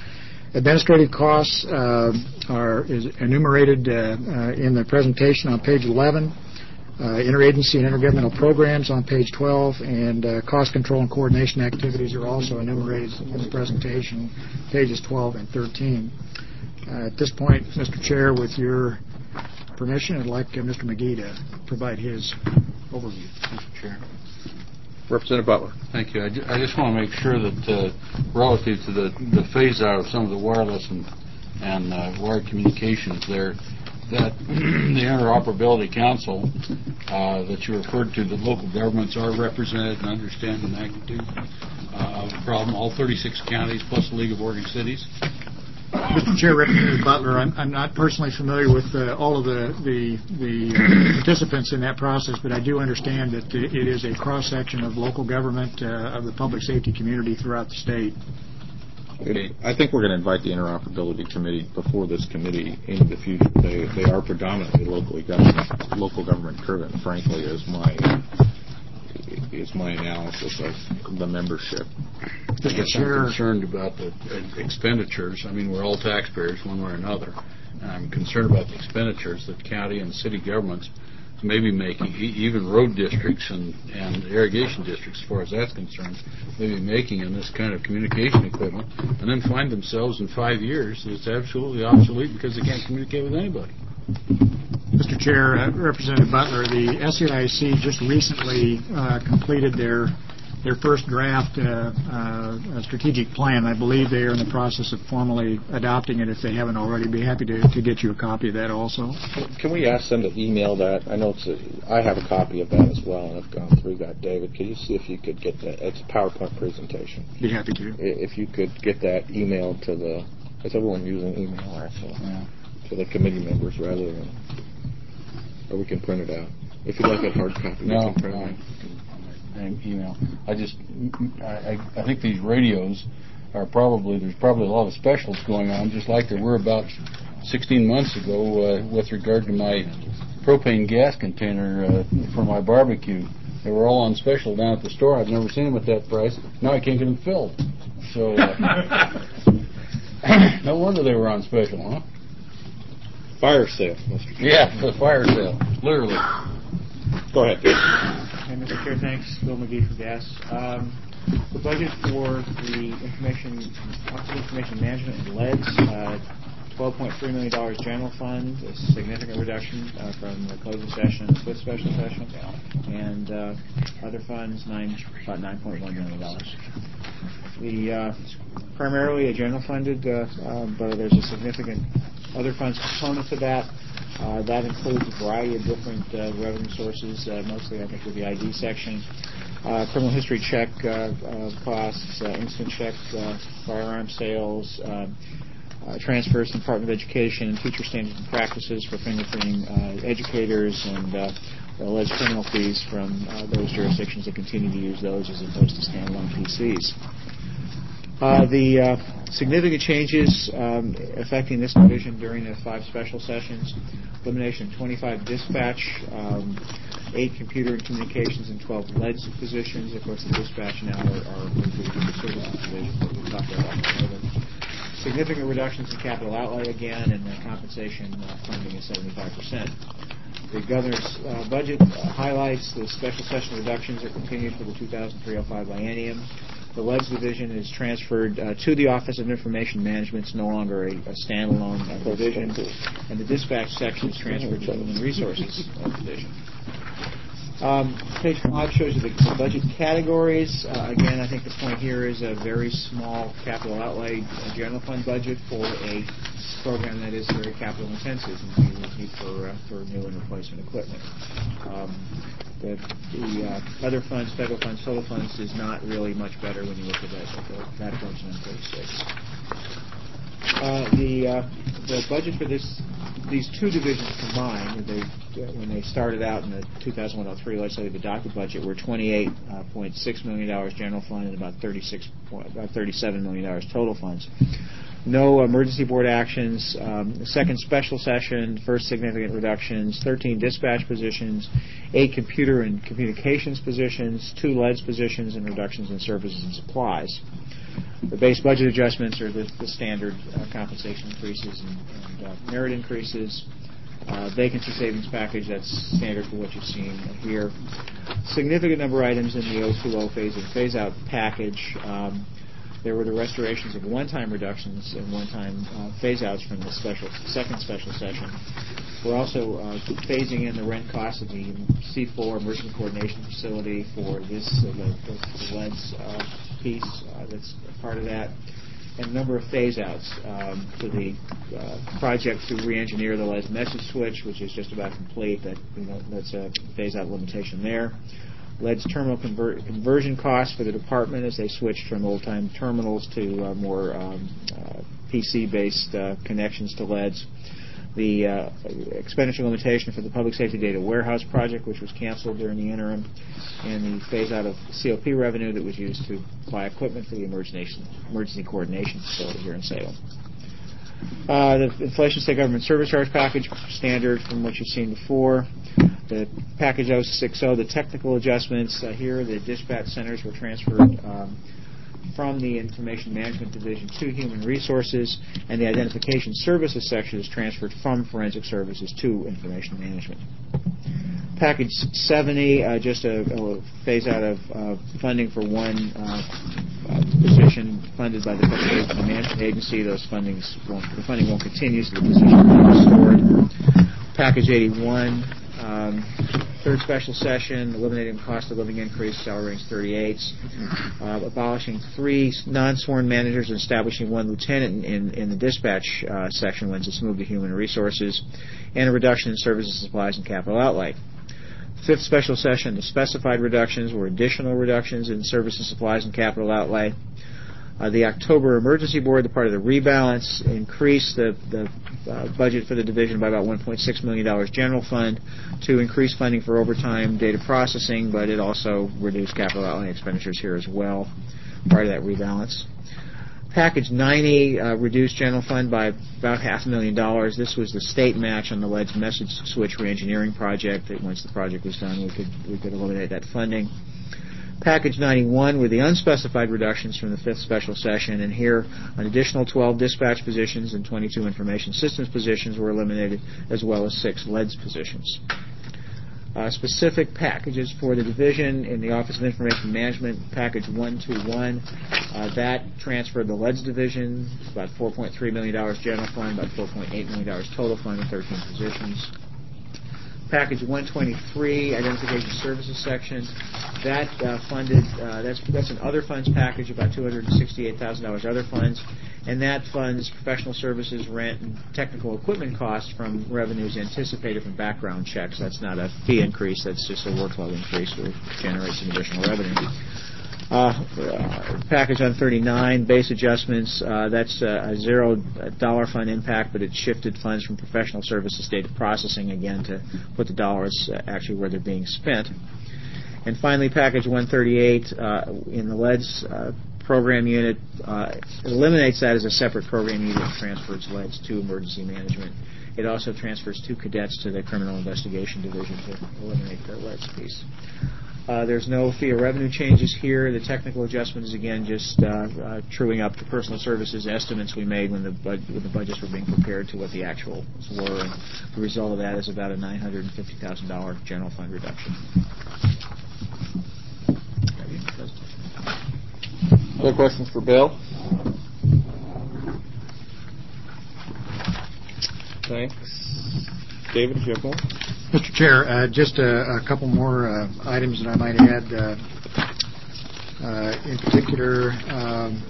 Administrative costs uh, are is enumerated uh, uh, in the presentation on page eleven. Uh, interagency and intergovernmental programs on page twelve, and uh, cost control and coordination activities are also enumerated in the presentation, pages twelve and thirteen. Uh, at this point, Mister Chair, with your permission, I'd like uh, Mister McGee to provide his overview. Mister Chair. Representative Butler. Thank you. I, ju- I just want to make sure that uh, relative to the, the phase out of some of the wireless and, and uh, wired communications there, that the Interoperability Council uh, that you referred to, that local governments are represented and understand the magnitude uh, of the problem, all thirty-six counties plus the League of Oregon Cities. Mister Chair, Representative Butler, I'm, I'm not personally familiar with uh, all of the the, the uh, participants in that process, but I do understand that it is a cross-section of local government, uh, of the public safety community throughout the state. It, I think we're going to invite the Interoperability Committee before this committee into the future. They they are predominantly locally government, local government driven, frankly, is my is my analysis of the membership. I guess I'm concerned about the expenditures. I mean, we're all taxpayers one way or another. And I'm concerned about the expenditures that county and city governments may be making, e- even road districts and, and irrigation districts, as far as that's concerned, may be making in this kind of communication equipment, and then find themselves in five years that it's absolutely obsolete because they can't communicate with anybody. Mister Chair, uh, Representative Butler, the S A I C just recently uh, completed their their first draft uh, uh, strategic plan. I believe they are in the process of formally adopting it. If they haven't already, be happy to, to get you a copy of that also. Can we ask them to email that? I know it's a, I have a copy of that as well, and I've gone through that. David, can you see if you could get that? It's a PowerPoint presentation. Be happy to. If you could get that emailed to the, is everyone using email actually? Yeah. To the committee members rather than, or we can print it out. If you'd like a hard copy, no, we can print no. it out. Email. I just, I, I think these radios are probably, there's probably a lot of specials going on, just like there were about sixteen months ago uh, with regard to my propane gas container uh, for my barbecue. They were all on special down at the store. I've never seen them at that price. Now I can't get them filled. So, uh, no wonder they were on special, huh? Fire sale, Mister Chair. Yeah, the fire sale, literally. Go ahead. Hey, Mister Chair, thanks. Bill McGee for Gas. Um, the budget for the information, Office of Information Management and L E Ds, uh, twelve point three million dollars general fund, a significant reduction uh, from the closing session and the fifth special session, and uh, other funds, nine, about nine point one million dollars. The uh, primarily a general funded, uh, uh, but there's a significant other funds component to that. Uh, that includes a variety of different uh, revenue sources, uh, mostly I think with the I D section, uh, criminal history check uh, uh, costs, uh, instant check, uh, firearm sales, uh, uh, transfers from Department of Education, and teacher standards and practices for fingerprinting uh, educators, and uh, alleged criminal fees from uh, those jurisdictions that continue to use those as opposed to standalone P Cs. Uh, the uh, significant changes um, affecting this division during the five special sessions: elimination of twenty-five dispatch, um, eight computer and communications, and twelve L E D S positions. Of course, the dispatch now are, are moved to the services division, but we'll talk about that later. Significant reductions in capital outlay again, and the compensation uh, funding is seventy-five percent. The governor's uh, budget uh, highlights the special session reductions are continued for the two thousand three oh five biennium. The L E D S division is transferred uh, to the Office of Information Management. It's no longer a, a standalone uh, division. And the dispatch section is transferred to the Human Resources uh, division. Um, page five shows you the budget categories. Uh, again, I think the point here is a very small capital outlay uh, general fund budget for a program that is very capital intensive and need for, uh, for new and replacement equipment. Um, The, the uh, other funds, federal funds, total funds, is not really much better when you look at that. That approach on thirty-six. Uh, the uh, the budget for this these two divisions combined, they, uh, when they started out in the two thousand one oh three legislative adopted budget, were twenty-eight point six million dollars general fund and about thirty-six about thirty-seven million dollars total funds. No emergency board actions, um, second special session, first significant reductions, thirteen dispatch positions, eight computer and communications positions, two L E D S positions, and reductions in services and supplies. The base budget adjustments are the, the standard uh, compensation increases and, and uh, merit increases. Uh, vacancy savings package, that's standard for what you've seen here. Significant number of items in the O two O phase and phase-out package. Um, there were the restorations of one-time reductions and one-time uh, phase-outs from the special second special session. We're also uh, phasing in the rent cost of the C four emergency coordination facility for this, uh, the, the, the LEDS uh, piece uh, that's part of that. And a number of phase-outs um, for the uh, project to re-engineer the LEDS message switch, which is just about complete. That you know, that's a phase-out limitation there. LEDS terminal conver- conversion costs for the department as they switched from old-time terminals to uh, more um, uh, P C-based uh, connections to LEDS. The uh, expenditure limitation for the public safety data warehouse project, which was canceled during the interim, and the phase-out of C O P revenue that was used to buy equipment for the emergency, emergency coordination facility here in Salem. Uh, the inflation state government service charge package, standard from what you've seen before. The package oh six oh, the technical adjustments. Uh, here, the dispatch centers were transferred um, from the Information Management Division to Human Resources, and the Identification Services section is transferred from Forensic Services to Information Management. Package seventy, uh, just a, a phase out of uh, funding for one uh, uh, position funded by the Public Safety Management Agency. Those fundings won't, the funding won't continue, so the position will be restored. Package eighty-one, um, third special session, eliminating the cost of living increase, salary range thirty-eights, uh, abolishing three non-sworn managers and establishing one lieutenant in, in, in the dispatch uh, section once it's moved to Human Resources, and a reduction in services, supplies, and capital outlay. Fifth special session, the specified reductions were additional reductions in services, supplies, and capital outlay. Uh, the October Emergency Board, the part of the rebalance, increased the, the uh, budget for the division by about one point six million dollars general fund to increase funding for overtime data processing, but it also reduced capital outlay expenditures here as well, part of that rebalance. Package ninety uh, reduced general fund by about half a million dollars. This was the state match on the LEDS message switch reengineering project. That once the project was done, we could we could eliminate that funding. Package ninety-one were the unspecified reductions from the fifth special session, and here an additional twelve dispatch positions and twenty-two information systems positions were eliminated, as well as six LEDS positions. Uh, specific packages for the division in the Office of Information Management, package one twenty-one, uh, that transferred the LEDS division, about four point three million dollars general fund, about four point eight million dollars total fund, and thirteen positions. Package one twenty-three, Identification Services section, that uh, funded, uh, that's, that's an other funds package, about two hundred sixty-eight thousand dollars other funds, and that funds professional services, rent, and technical equipment costs from revenues anticipated from background checks. That's not a fee increase, that's just a workload increase to generate some additional revenue. Uh, uh, package on thirty-nine, base adjustments, uh, that's a, a zero dollar fund impact, but it shifted funds from professional services data processing again to put the dollars uh, actually where they're being spent. And finally, package one thirty-eight uh, in the LEDS uh, program unit uh, eliminates that as a separate program unit and transfers LEDS to emergency management. It also transfers two cadets to the criminal investigation division to eliminate the LEDS piece. Uh, there's no fee or revenue changes here. The technical adjustment is, again, just uh, uh, truing up the personal services estimates we made when the, bud- when the budgets were being prepared to what the actuals were. And the result of that is about a nine hundred fifty thousand dollars general fund reduction. Other questions for Bill? Thanks. David, do you have more? Mister Chair, uh, just a, a couple more uh, items that I might add. Uh, uh, in particular, um,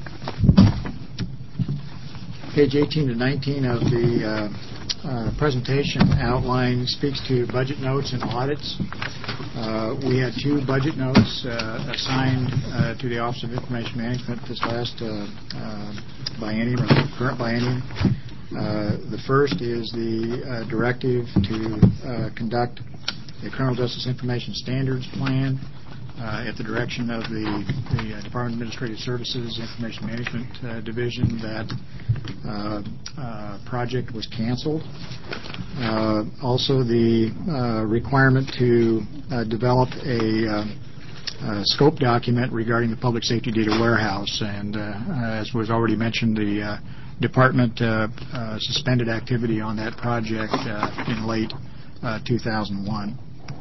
page eighteen to nineteen of the uh, uh, presentation outline speaks to budget notes and audits. Uh, we had two budget notes uh, assigned uh, to the Office of Information Management this last uh, uh, biennium, or current biennium. Uh, the first is the uh, directive to uh, conduct a Criminal Justice Information Standards Plan uh, at the direction of the, the uh, Department of Administrative Services Information Management uh, Division. That uh, uh, project was canceled. Uh, also, the uh, requirement to uh, develop a, uh, uh, scope document regarding the public safety data warehouse. And uh, as was already mentioned, the uh, department uh, uh, suspended activity on that project uh, in late uh, two thousand one.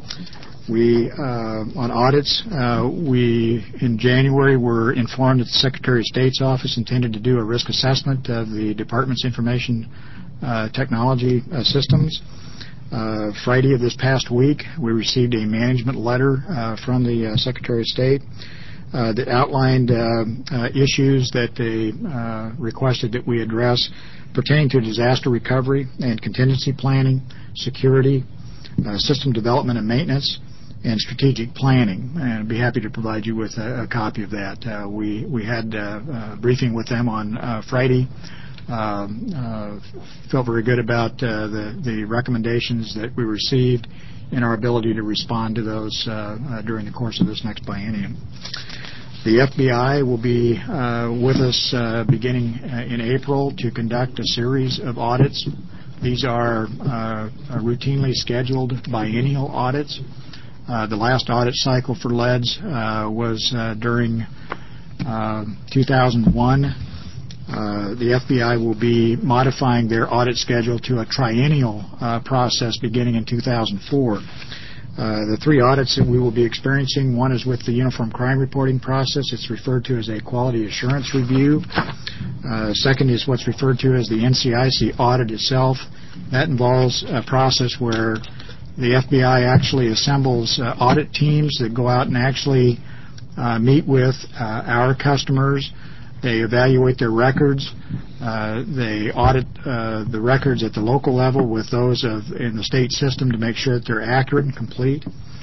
We, uh, on audits, uh, we, in January, were informed that the Secretary of State's office intended to do a risk assessment of the department's information uh, technology uh, systems. Uh, Friday of this past week, we received a management letter uh, from the uh, Secretary of State uh, that outlined uh, uh, issues that they uh, requested that we address pertaining to disaster recovery and contingency planning, security, uh, system development and maintenance, and strategic planning. And I'd be happy to provide you with a, a copy of that. Uh, we, we had uh, a briefing with them on uh, Friday. Um, uh, felt very good about uh, the, the recommendations that we received and our ability to respond to those uh, uh, during the course of this next biennium. The F B I will be uh, with us uh, beginning uh, in April to conduct a series of audits. These are uh, routinely scheduled biennial audits. Uh, the last audit cycle for LEDS uh, was uh, during uh, two thousand one. Uh, the F B I will be modifying their audit schedule to a triennial uh, process beginning in two thousand four. Uh, the three audits that we will be experiencing, one is with the Uniform Crime Reporting process. It's referred to as a Quality Assurance Review. Uh, second is what's referred to as the N C I C audit itself. That involves a process where the F B I actually assembles uh, audit teams that go out and actually uh, meet with uh, our customers. They evaluate their records. Uh, they audit uh, the records at the local level with those of in the state system to make sure that they're accurate and complete.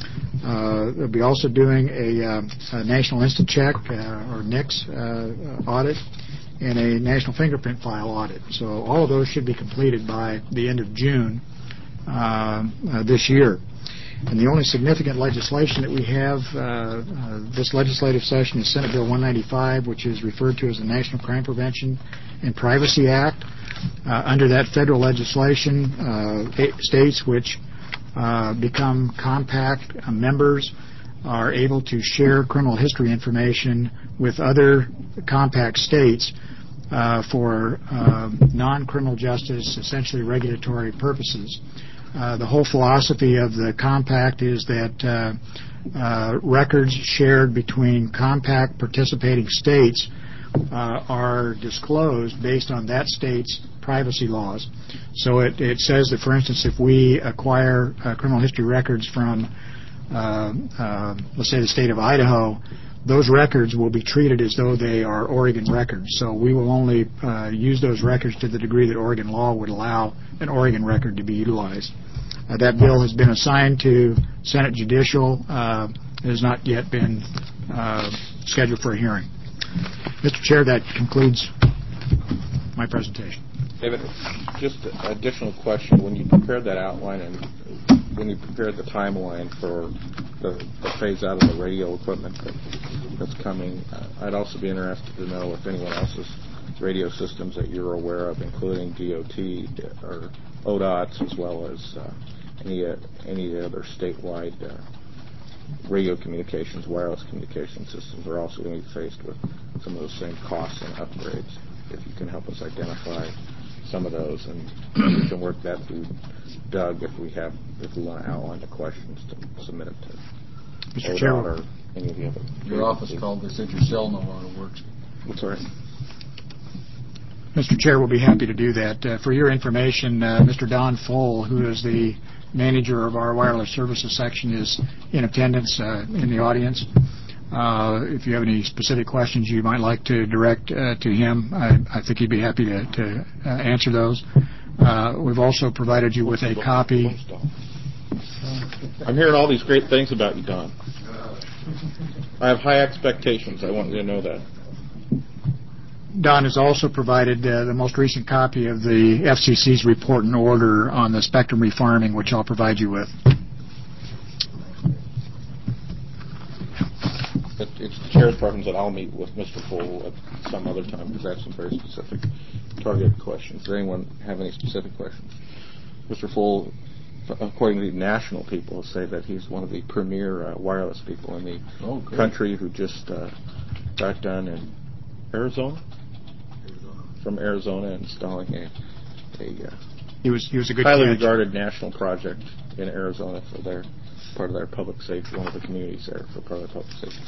Uh, they'll be also doing a, uh, a National Instant Check, uh, or N I C S, uh, audit, and a National Fingerprint File audit. So all of those should be completed by the end of June uh, uh, this year. And the only significant legislation that we have uh, uh, this legislative session is Senate Bill one ninety-five, which is referred to as the National Crime Prevention and Privacy Act. Uh, under that federal legislation, uh, states which uh, become compact uh, members are able to share criminal history information with other compact states uh, for uh, non-criminal justice, essentially regulatory purposes. Uh, the whole philosophy of the compact is that uh, uh, records shared between compact participating states uh, are disclosed based on that state's privacy laws. So it, it says that, for instance, if we acquire uh, criminal history records from, uh, uh, let's say, the state of Idaho, those records will be treated as though they are Oregon records. So we will only uh, use those records to the degree that Oregon law would allow an Oregon record to be utilized. Uh, that bill has been assigned to Senate Judicial. Uh, it has not yet been uh, scheduled for a hearing. Mister Chair, that concludes my presentation. David, just an additional question. When you prepared that outline and when you prepared the timeline for the, the phase out of the radio equipment that, that's coming, uh, I'd also be interested to know if anyone else's radio systems that you're aware of, including D O T or O D O T S, as well as uh, any uh, any other statewide uh, radio communications, wireless communication systems, are also going to be faced with some of those same costs and upgrades. If you can help us identify some of those, and we can work that through Doug if we have if we want to outline the questions to submit it to Mister O D O T Chair, or any of the other. Your office called. They said your cell no longer works. What's right? Mister Chair, we'll be happy to do that. Uh, for your information, uh, Mister Don Foll, who is the manager of our wireless services section, is in attendance uh, in the audience. Uh, if you have any specific questions you might like to direct uh, to him, I, I think he'd be happy to, to uh, answer those. Uh, we've also provided you with a copy. I'm hearing all these great things about you, Don. I have high expectations. I want you to know that. Don has also provided uh, the most recent copy of the F C C's report and order on the spectrum refarming, which I'll provide you with. It, it's the chair's preference that I'll meet with Mister Foll at some other time because I have some very specific targeted questions. Does anyone have any specific questions? Mister Foll, according to the national people, say that he's one of the premier uh, wireless people in the oh, country who just uh, got done in Arizona, Arizona. from Arizona, installing a, a uh, he was he was a good highly catch. regarded national project in Arizona for their part of their public safety, one of the communities there for part of their public safety.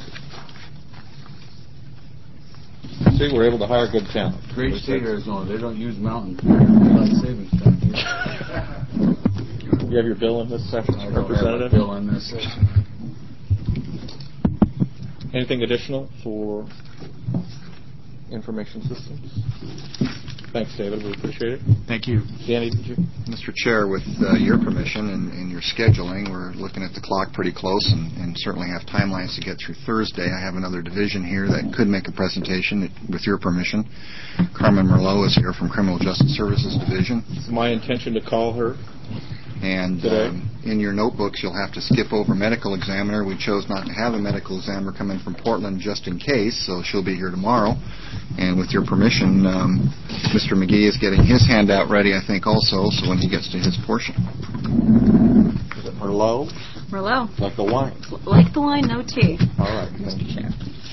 See, we're able to hire good talent. Great state, Arizona. They don't use mountains. Not savings down here. You have your bill in this session, I don't Representative? have a bill in this session. Anything additional for information systems? Thanks, David. We appreciate it. Thank you. Danny, did you? Mister Chair, with uh, your permission and, and your scheduling, we're looking at the clock pretty close and, and certainly have timelines to get through Thursday. I have another division here that could make a presentation with your permission. Carmen Merlot is here from Criminal Justice Services Division. It's my intention to call her. And um, in your notebooks, you'll have to skip over medical examiner. We chose not to have a medical examiner come in from Portland just in case, so she'll be here tomorrow. And with your permission, um, Mister McGee is getting his handout ready, I think, also, so when he gets to his portion. Is it Merlot? Merlot. Like the wine? Like the wine, no tea. All right. Mister Chair.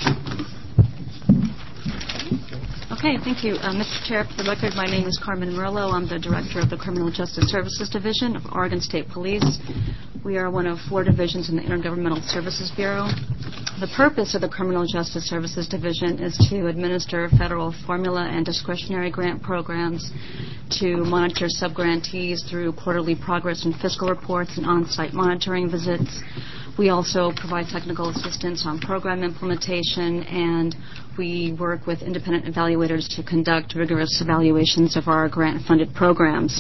Okay, thank you. Uh, Mister Chair, for the record, my name is Carmen Merlot. I'm the Director of the Criminal Justice Services Division of Oregon State Police. We are one of four divisions in the Intergovernmental Services Bureau. The purpose of the Criminal Justice Services Division is to administer federal formula and discretionary grant programs, to monitor subgrantees through quarterly progress and fiscal reports and on-site monitoring visits. We also provide technical assistance on program implementation, and we work with independent evaluators to conduct rigorous evaluations of our grant-funded programs.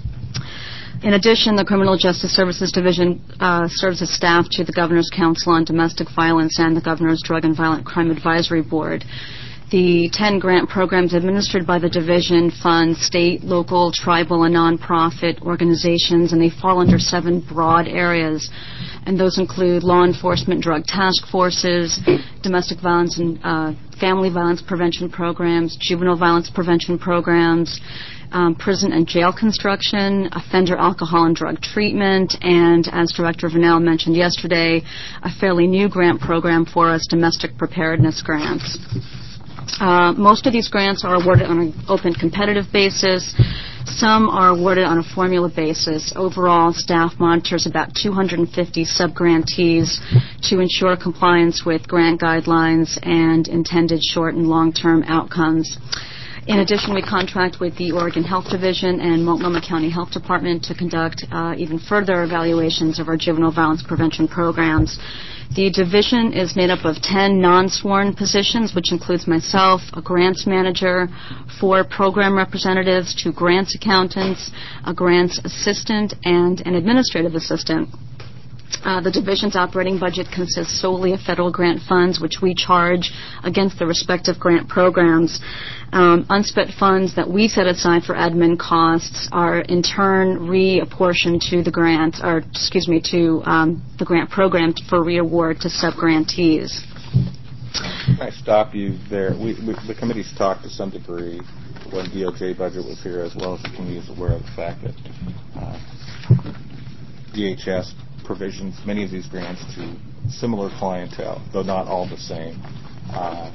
In addition, the Criminal Justice Services Division uh, serves as staff to the Governor's Council on Domestic Violence and the Governor's Drug and Violent Crime Advisory Board. The ten grant programs administered by the division fund state, local, tribal, and nonprofit organizations, and they fall under seven broad areas. And those include law enforcement drug task forces, domestic violence and uh, family violence prevention programs, juvenile violence prevention programs, um, prison and jail construction, offender alcohol and drug treatment, and as Director Vernell mentioned yesterday, a fairly new grant program for us, domestic preparedness grants. Uh, most of these grants are awarded on an open competitive basis. Some are awarded on a formula basis. Overall, staff monitors about two hundred fifty subgrantees to ensure compliance with grant guidelines and intended short and long-term outcomes. In addition, we contract with the Oregon Health Division and Multnomah County Health Department to conduct uh, even further evaluations of our juvenile violence prevention programs. The division is made up of ten non-sworn positions, which includes myself, a grants manager, four program representatives, two grants accountants, a grants assistant, and an administrative assistant. Uh, the division's operating budget consists solely of federal grant funds, which we charge against the respective grant programs. Um, unspent funds that we set aside for admin costs are in turn reapportioned to the grants, or excuse me, to um, the grant program for reaward to subgrantees. Can I stop you there? We, we, the committee's talked to some degree when D O J budget was here, as well as the committee is aware of the fact that uh, D H S provisions many of these grants to similar clientele, though not all the same. Uh,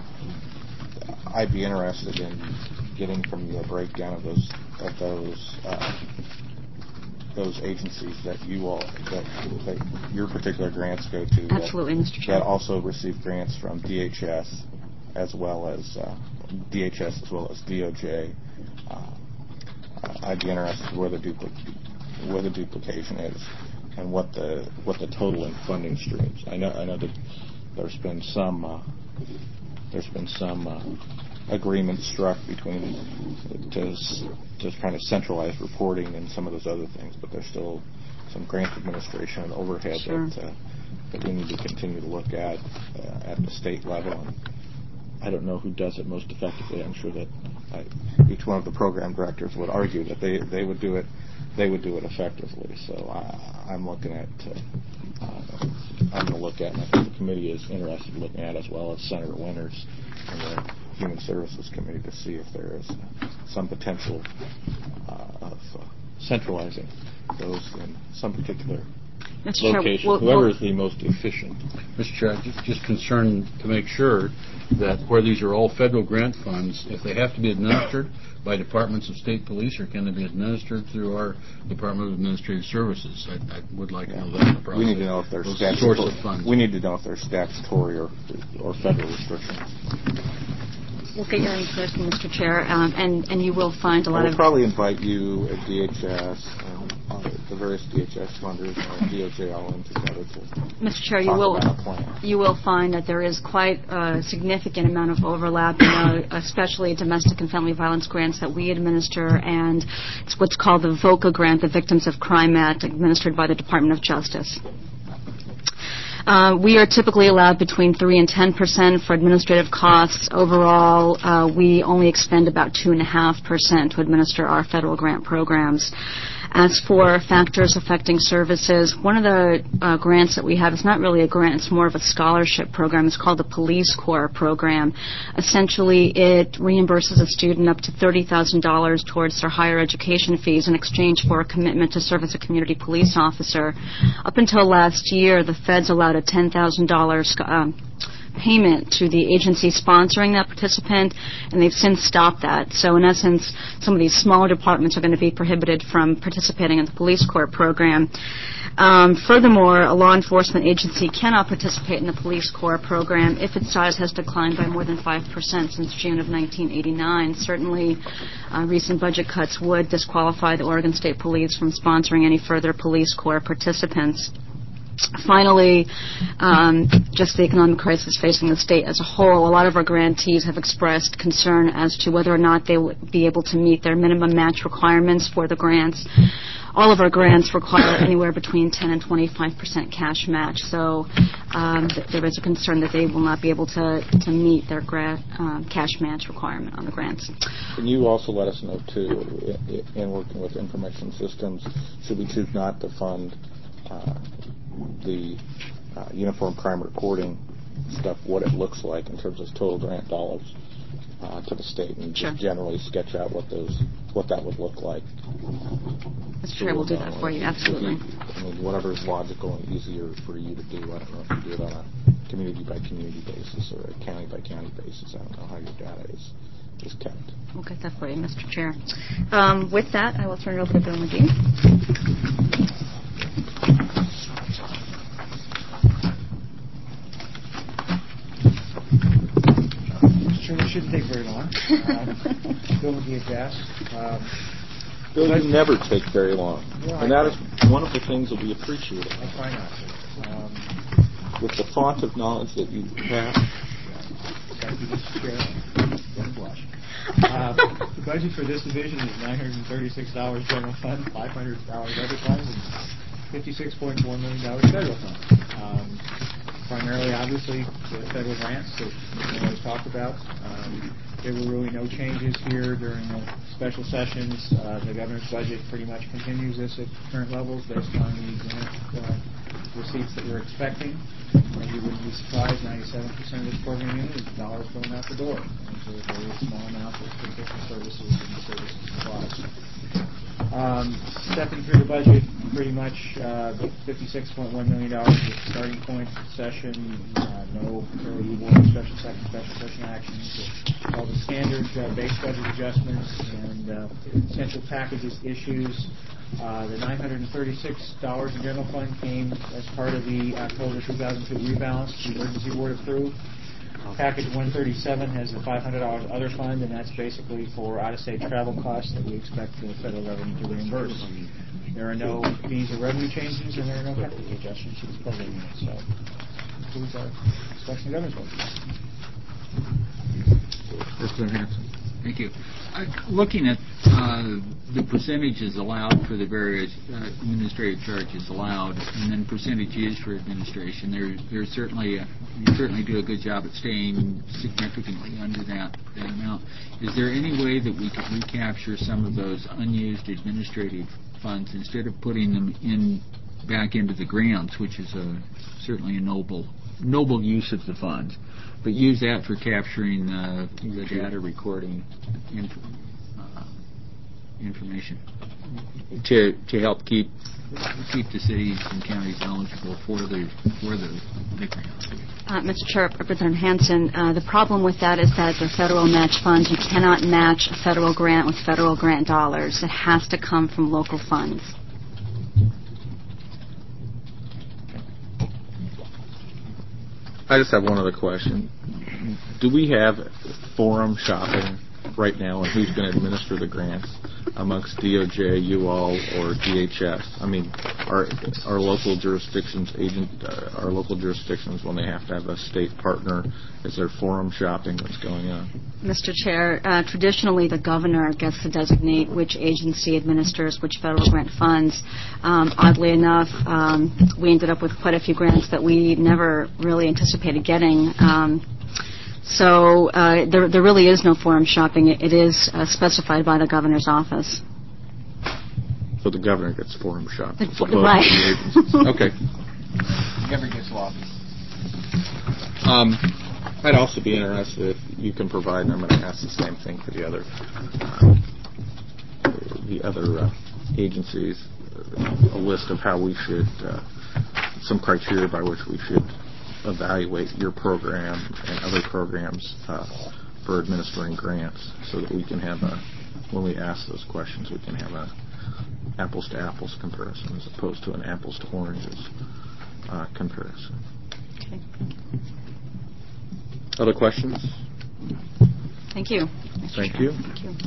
I'd be interested in getting from you a breakdown of those of those uh, those agencies that you all that, that your particular grants go to. Absolutely, that, Mister Chair. That also receive grants from D H S as well as uh, D H S as well as D O J. Uh, I'd be interested where the dupli- where the duplication is, and what the what the total in funding streams. I know I know that there's been some uh, there's been some uh, agreement struck between to to kind of centralized reporting and some of those other things, but there's still some grant administration and overhead sure. that uh, that we need to continue to look at uh, at the state level. And I don't know who does it most effectively. I'm sure that I, each one of the program directors would argue that they they would do it. They would do it effectively. So I, I'm looking at, uh, uh, I'm going to look at, and I think the committee is interested in looking at, as well as Senator Winters and the Human Services Committee to see if there is some potential uh, of uh, centralizing those in some particular Mister location, Chair, we'll, whoever we'll, is the most efficient. Mister Chair, I'm just, just concerned to make sure that where these are all federal grant funds, if they have to be administered by departments of state police, or can they be administered through our Department of Administrative Services? I, I would like to know that in the process. We need to know if there's source of funds. We need to know if there's statutory or or federal restrictions. We'll get your input, Mister Chair, um, and, and you will find a lot we'll of... We'll probably invite you at D H S, and uh, the various D H S funders and D O J all in together to Mister Chair, you talk will about a plan. You will find that there is quite a significant amount of overlap, you know, especially domestic and family violence grants that we administer, and it's what's called the VOCA grant, the Victims of Crime Act, administered by the Department of Justice. Uh, we are typically allowed between three and ten percent for administrative costs. Overall, uh, we only expend about two and a half percent to administer our federal grant programs. As for factors affecting services, one of the uh, grants that we have is not really a grant, it's more of a scholarship program. It's called the Police Corps program. Essentially, it reimburses a student up to thirty thousand dollars towards their higher education fees in exchange for a commitment to serve as a community police officer. Up until last year, the feds allowed a ten thousand dollars um, payment to the agency sponsoring that participant, and they've since stopped that. So in essence, some of these smaller departments are going to be prohibited from participating in the Police Corps program. Um, furthermore, a law enforcement agency cannot participate in the Police Corps program if its size has declined by more than five percent since June of nineteen eighty-nine. Certainly, uh, recent budget cuts would disqualify the Oregon State Police from sponsoring any further Police Corps participants. Finally, um, just the economic crisis facing the state as a whole, a lot of our grantees have expressed concern as to whether or not they will be able to meet their minimum match requirements for the grants. All of our grants require anywhere between ten and twenty-five percent cash match, so um, th- there is a concern that they will not be able to, to meet their grant, um, cash match requirement on the grants. Can you also let us know, too, in working with information systems, should we choose not to fund uh, the uh, uniform crime reporting stuff, what it looks like in terms of total grant dollars uh, to the state, and sure. just generally sketch out what those what that would look like. Mister Chair, we'll do that for you, absolutely. You, I mean, whatever is logical and easier for you to do. I don't know if you do it on a community by community basis or a county by county basis. I don't know how your data is is kept. We'll get that for you, Mister Chair. Um, with that, I will turn it over to Bill McGee. It shouldn't take very long. Um, Bill McGee at J A S. Um, Bill, you never take very long. Well, and that is one of the things that we appreciate. I try not to. Um, With the font of knowledge that you have. Thank you, Mister Chair. Don't blush. Uh, the budget for this division is nine hundred thirty-six dollars general fund, five hundred dollars other funds, and fifty-six point four million dollars federal funds. Um, primarily, obviously, the federal grants that we always talk about. Um, there were really no changes here during the special sessions. Uh, the governor's budget pretty much continues this at current levels based on the grant uh, receipts that we're expecting. And you wouldn't be surprised, ninety-seven percent of this program unit is dollars going out the door. These are very small amounts of different services and services supplies. Um, stepping through the budget, pretty much uh, fifty-six point one million dollars is the starting point for the session. Uh, no early award, special session, special session actions. All the standard uh, base budget adjustments and uh, essential packages issues. Uh, the nine hundred thirty-six dollars in general fund came as part of the October two thousand two rebalance the emergency board approved. Package one thirty-seven has the five hundred dollars other fund, and that's basically for out-of-state travel costs that we expect the federal government to reimburse. There are no fees or revenue changes, and there are no capital adjustments to this program unit. So, includes our discussion of governor's budget. Representative Hanson. Thank you. Uh, looking at uh, the percentages allowed for the various uh, administrative charges allowed, and then percentage used for administration, there, there's certainly a, you certainly do a good job at staying significantly under that, that amount. Is there any way that we could recapture some of those unused administrative funds instead of putting them in back into the grants, which is a certainly a noble noble use of the funds? but use that for capturing uh, the data recording inf- uh, information to to help keep keep the cities and counties eligible for the for the, the grants. Uh, Mister Chair, Representative Hanson, uh, the problem with that is that the federal match funds. You cannot match a federal grant with federal grant dollars. It has to come from local funds. I just have one other question. Do we have forum shopping right now on who's going to administer the grants amongst D O J, U all, or D H S? I mean, are our local jurisdictions agent, uh, our local jurisdictions, when they have to have a state partner, is there forum shopping that's going on? Mister Chair, uh, traditionally the governor gets to designate which agency administers which federal grant funds. Um, oddly enough, um, we ended up with quite a few grants that we never really anticipated getting. Um, so uh, there, there really is no forum shopping. It, it is uh, specified by the governor's office. So the governor gets forum shopped. The, right. The okay. The governor gets lobbies. Um, I'd also be interested if you can provide, and I'm going to ask the same thing for the other uh, the other uh, agencies, a list of how we should, uh, some criteria by which we should evaluate your program and other programs uh, for administering grants, so that we can have a, when we ask those questions, we can have a apples to apples comparison as opposed to an apples to oranges uh, comparison. Okay. Other questions? Thank you. Thank you. Thank you.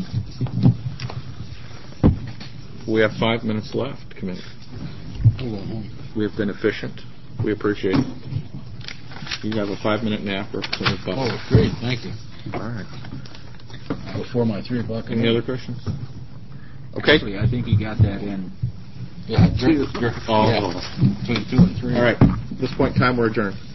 We have five minutes left, committee. We have been efficient. We appreciate it. You have a five-minute nap, Representative Butler. Oh, great. Thank you. All right. Before my three o'clock. Any other questions? Okay. Actually, I think you got that in. Yeah, two. oh, yeah. Between two and three. All right. At this point in time, we're adjourned.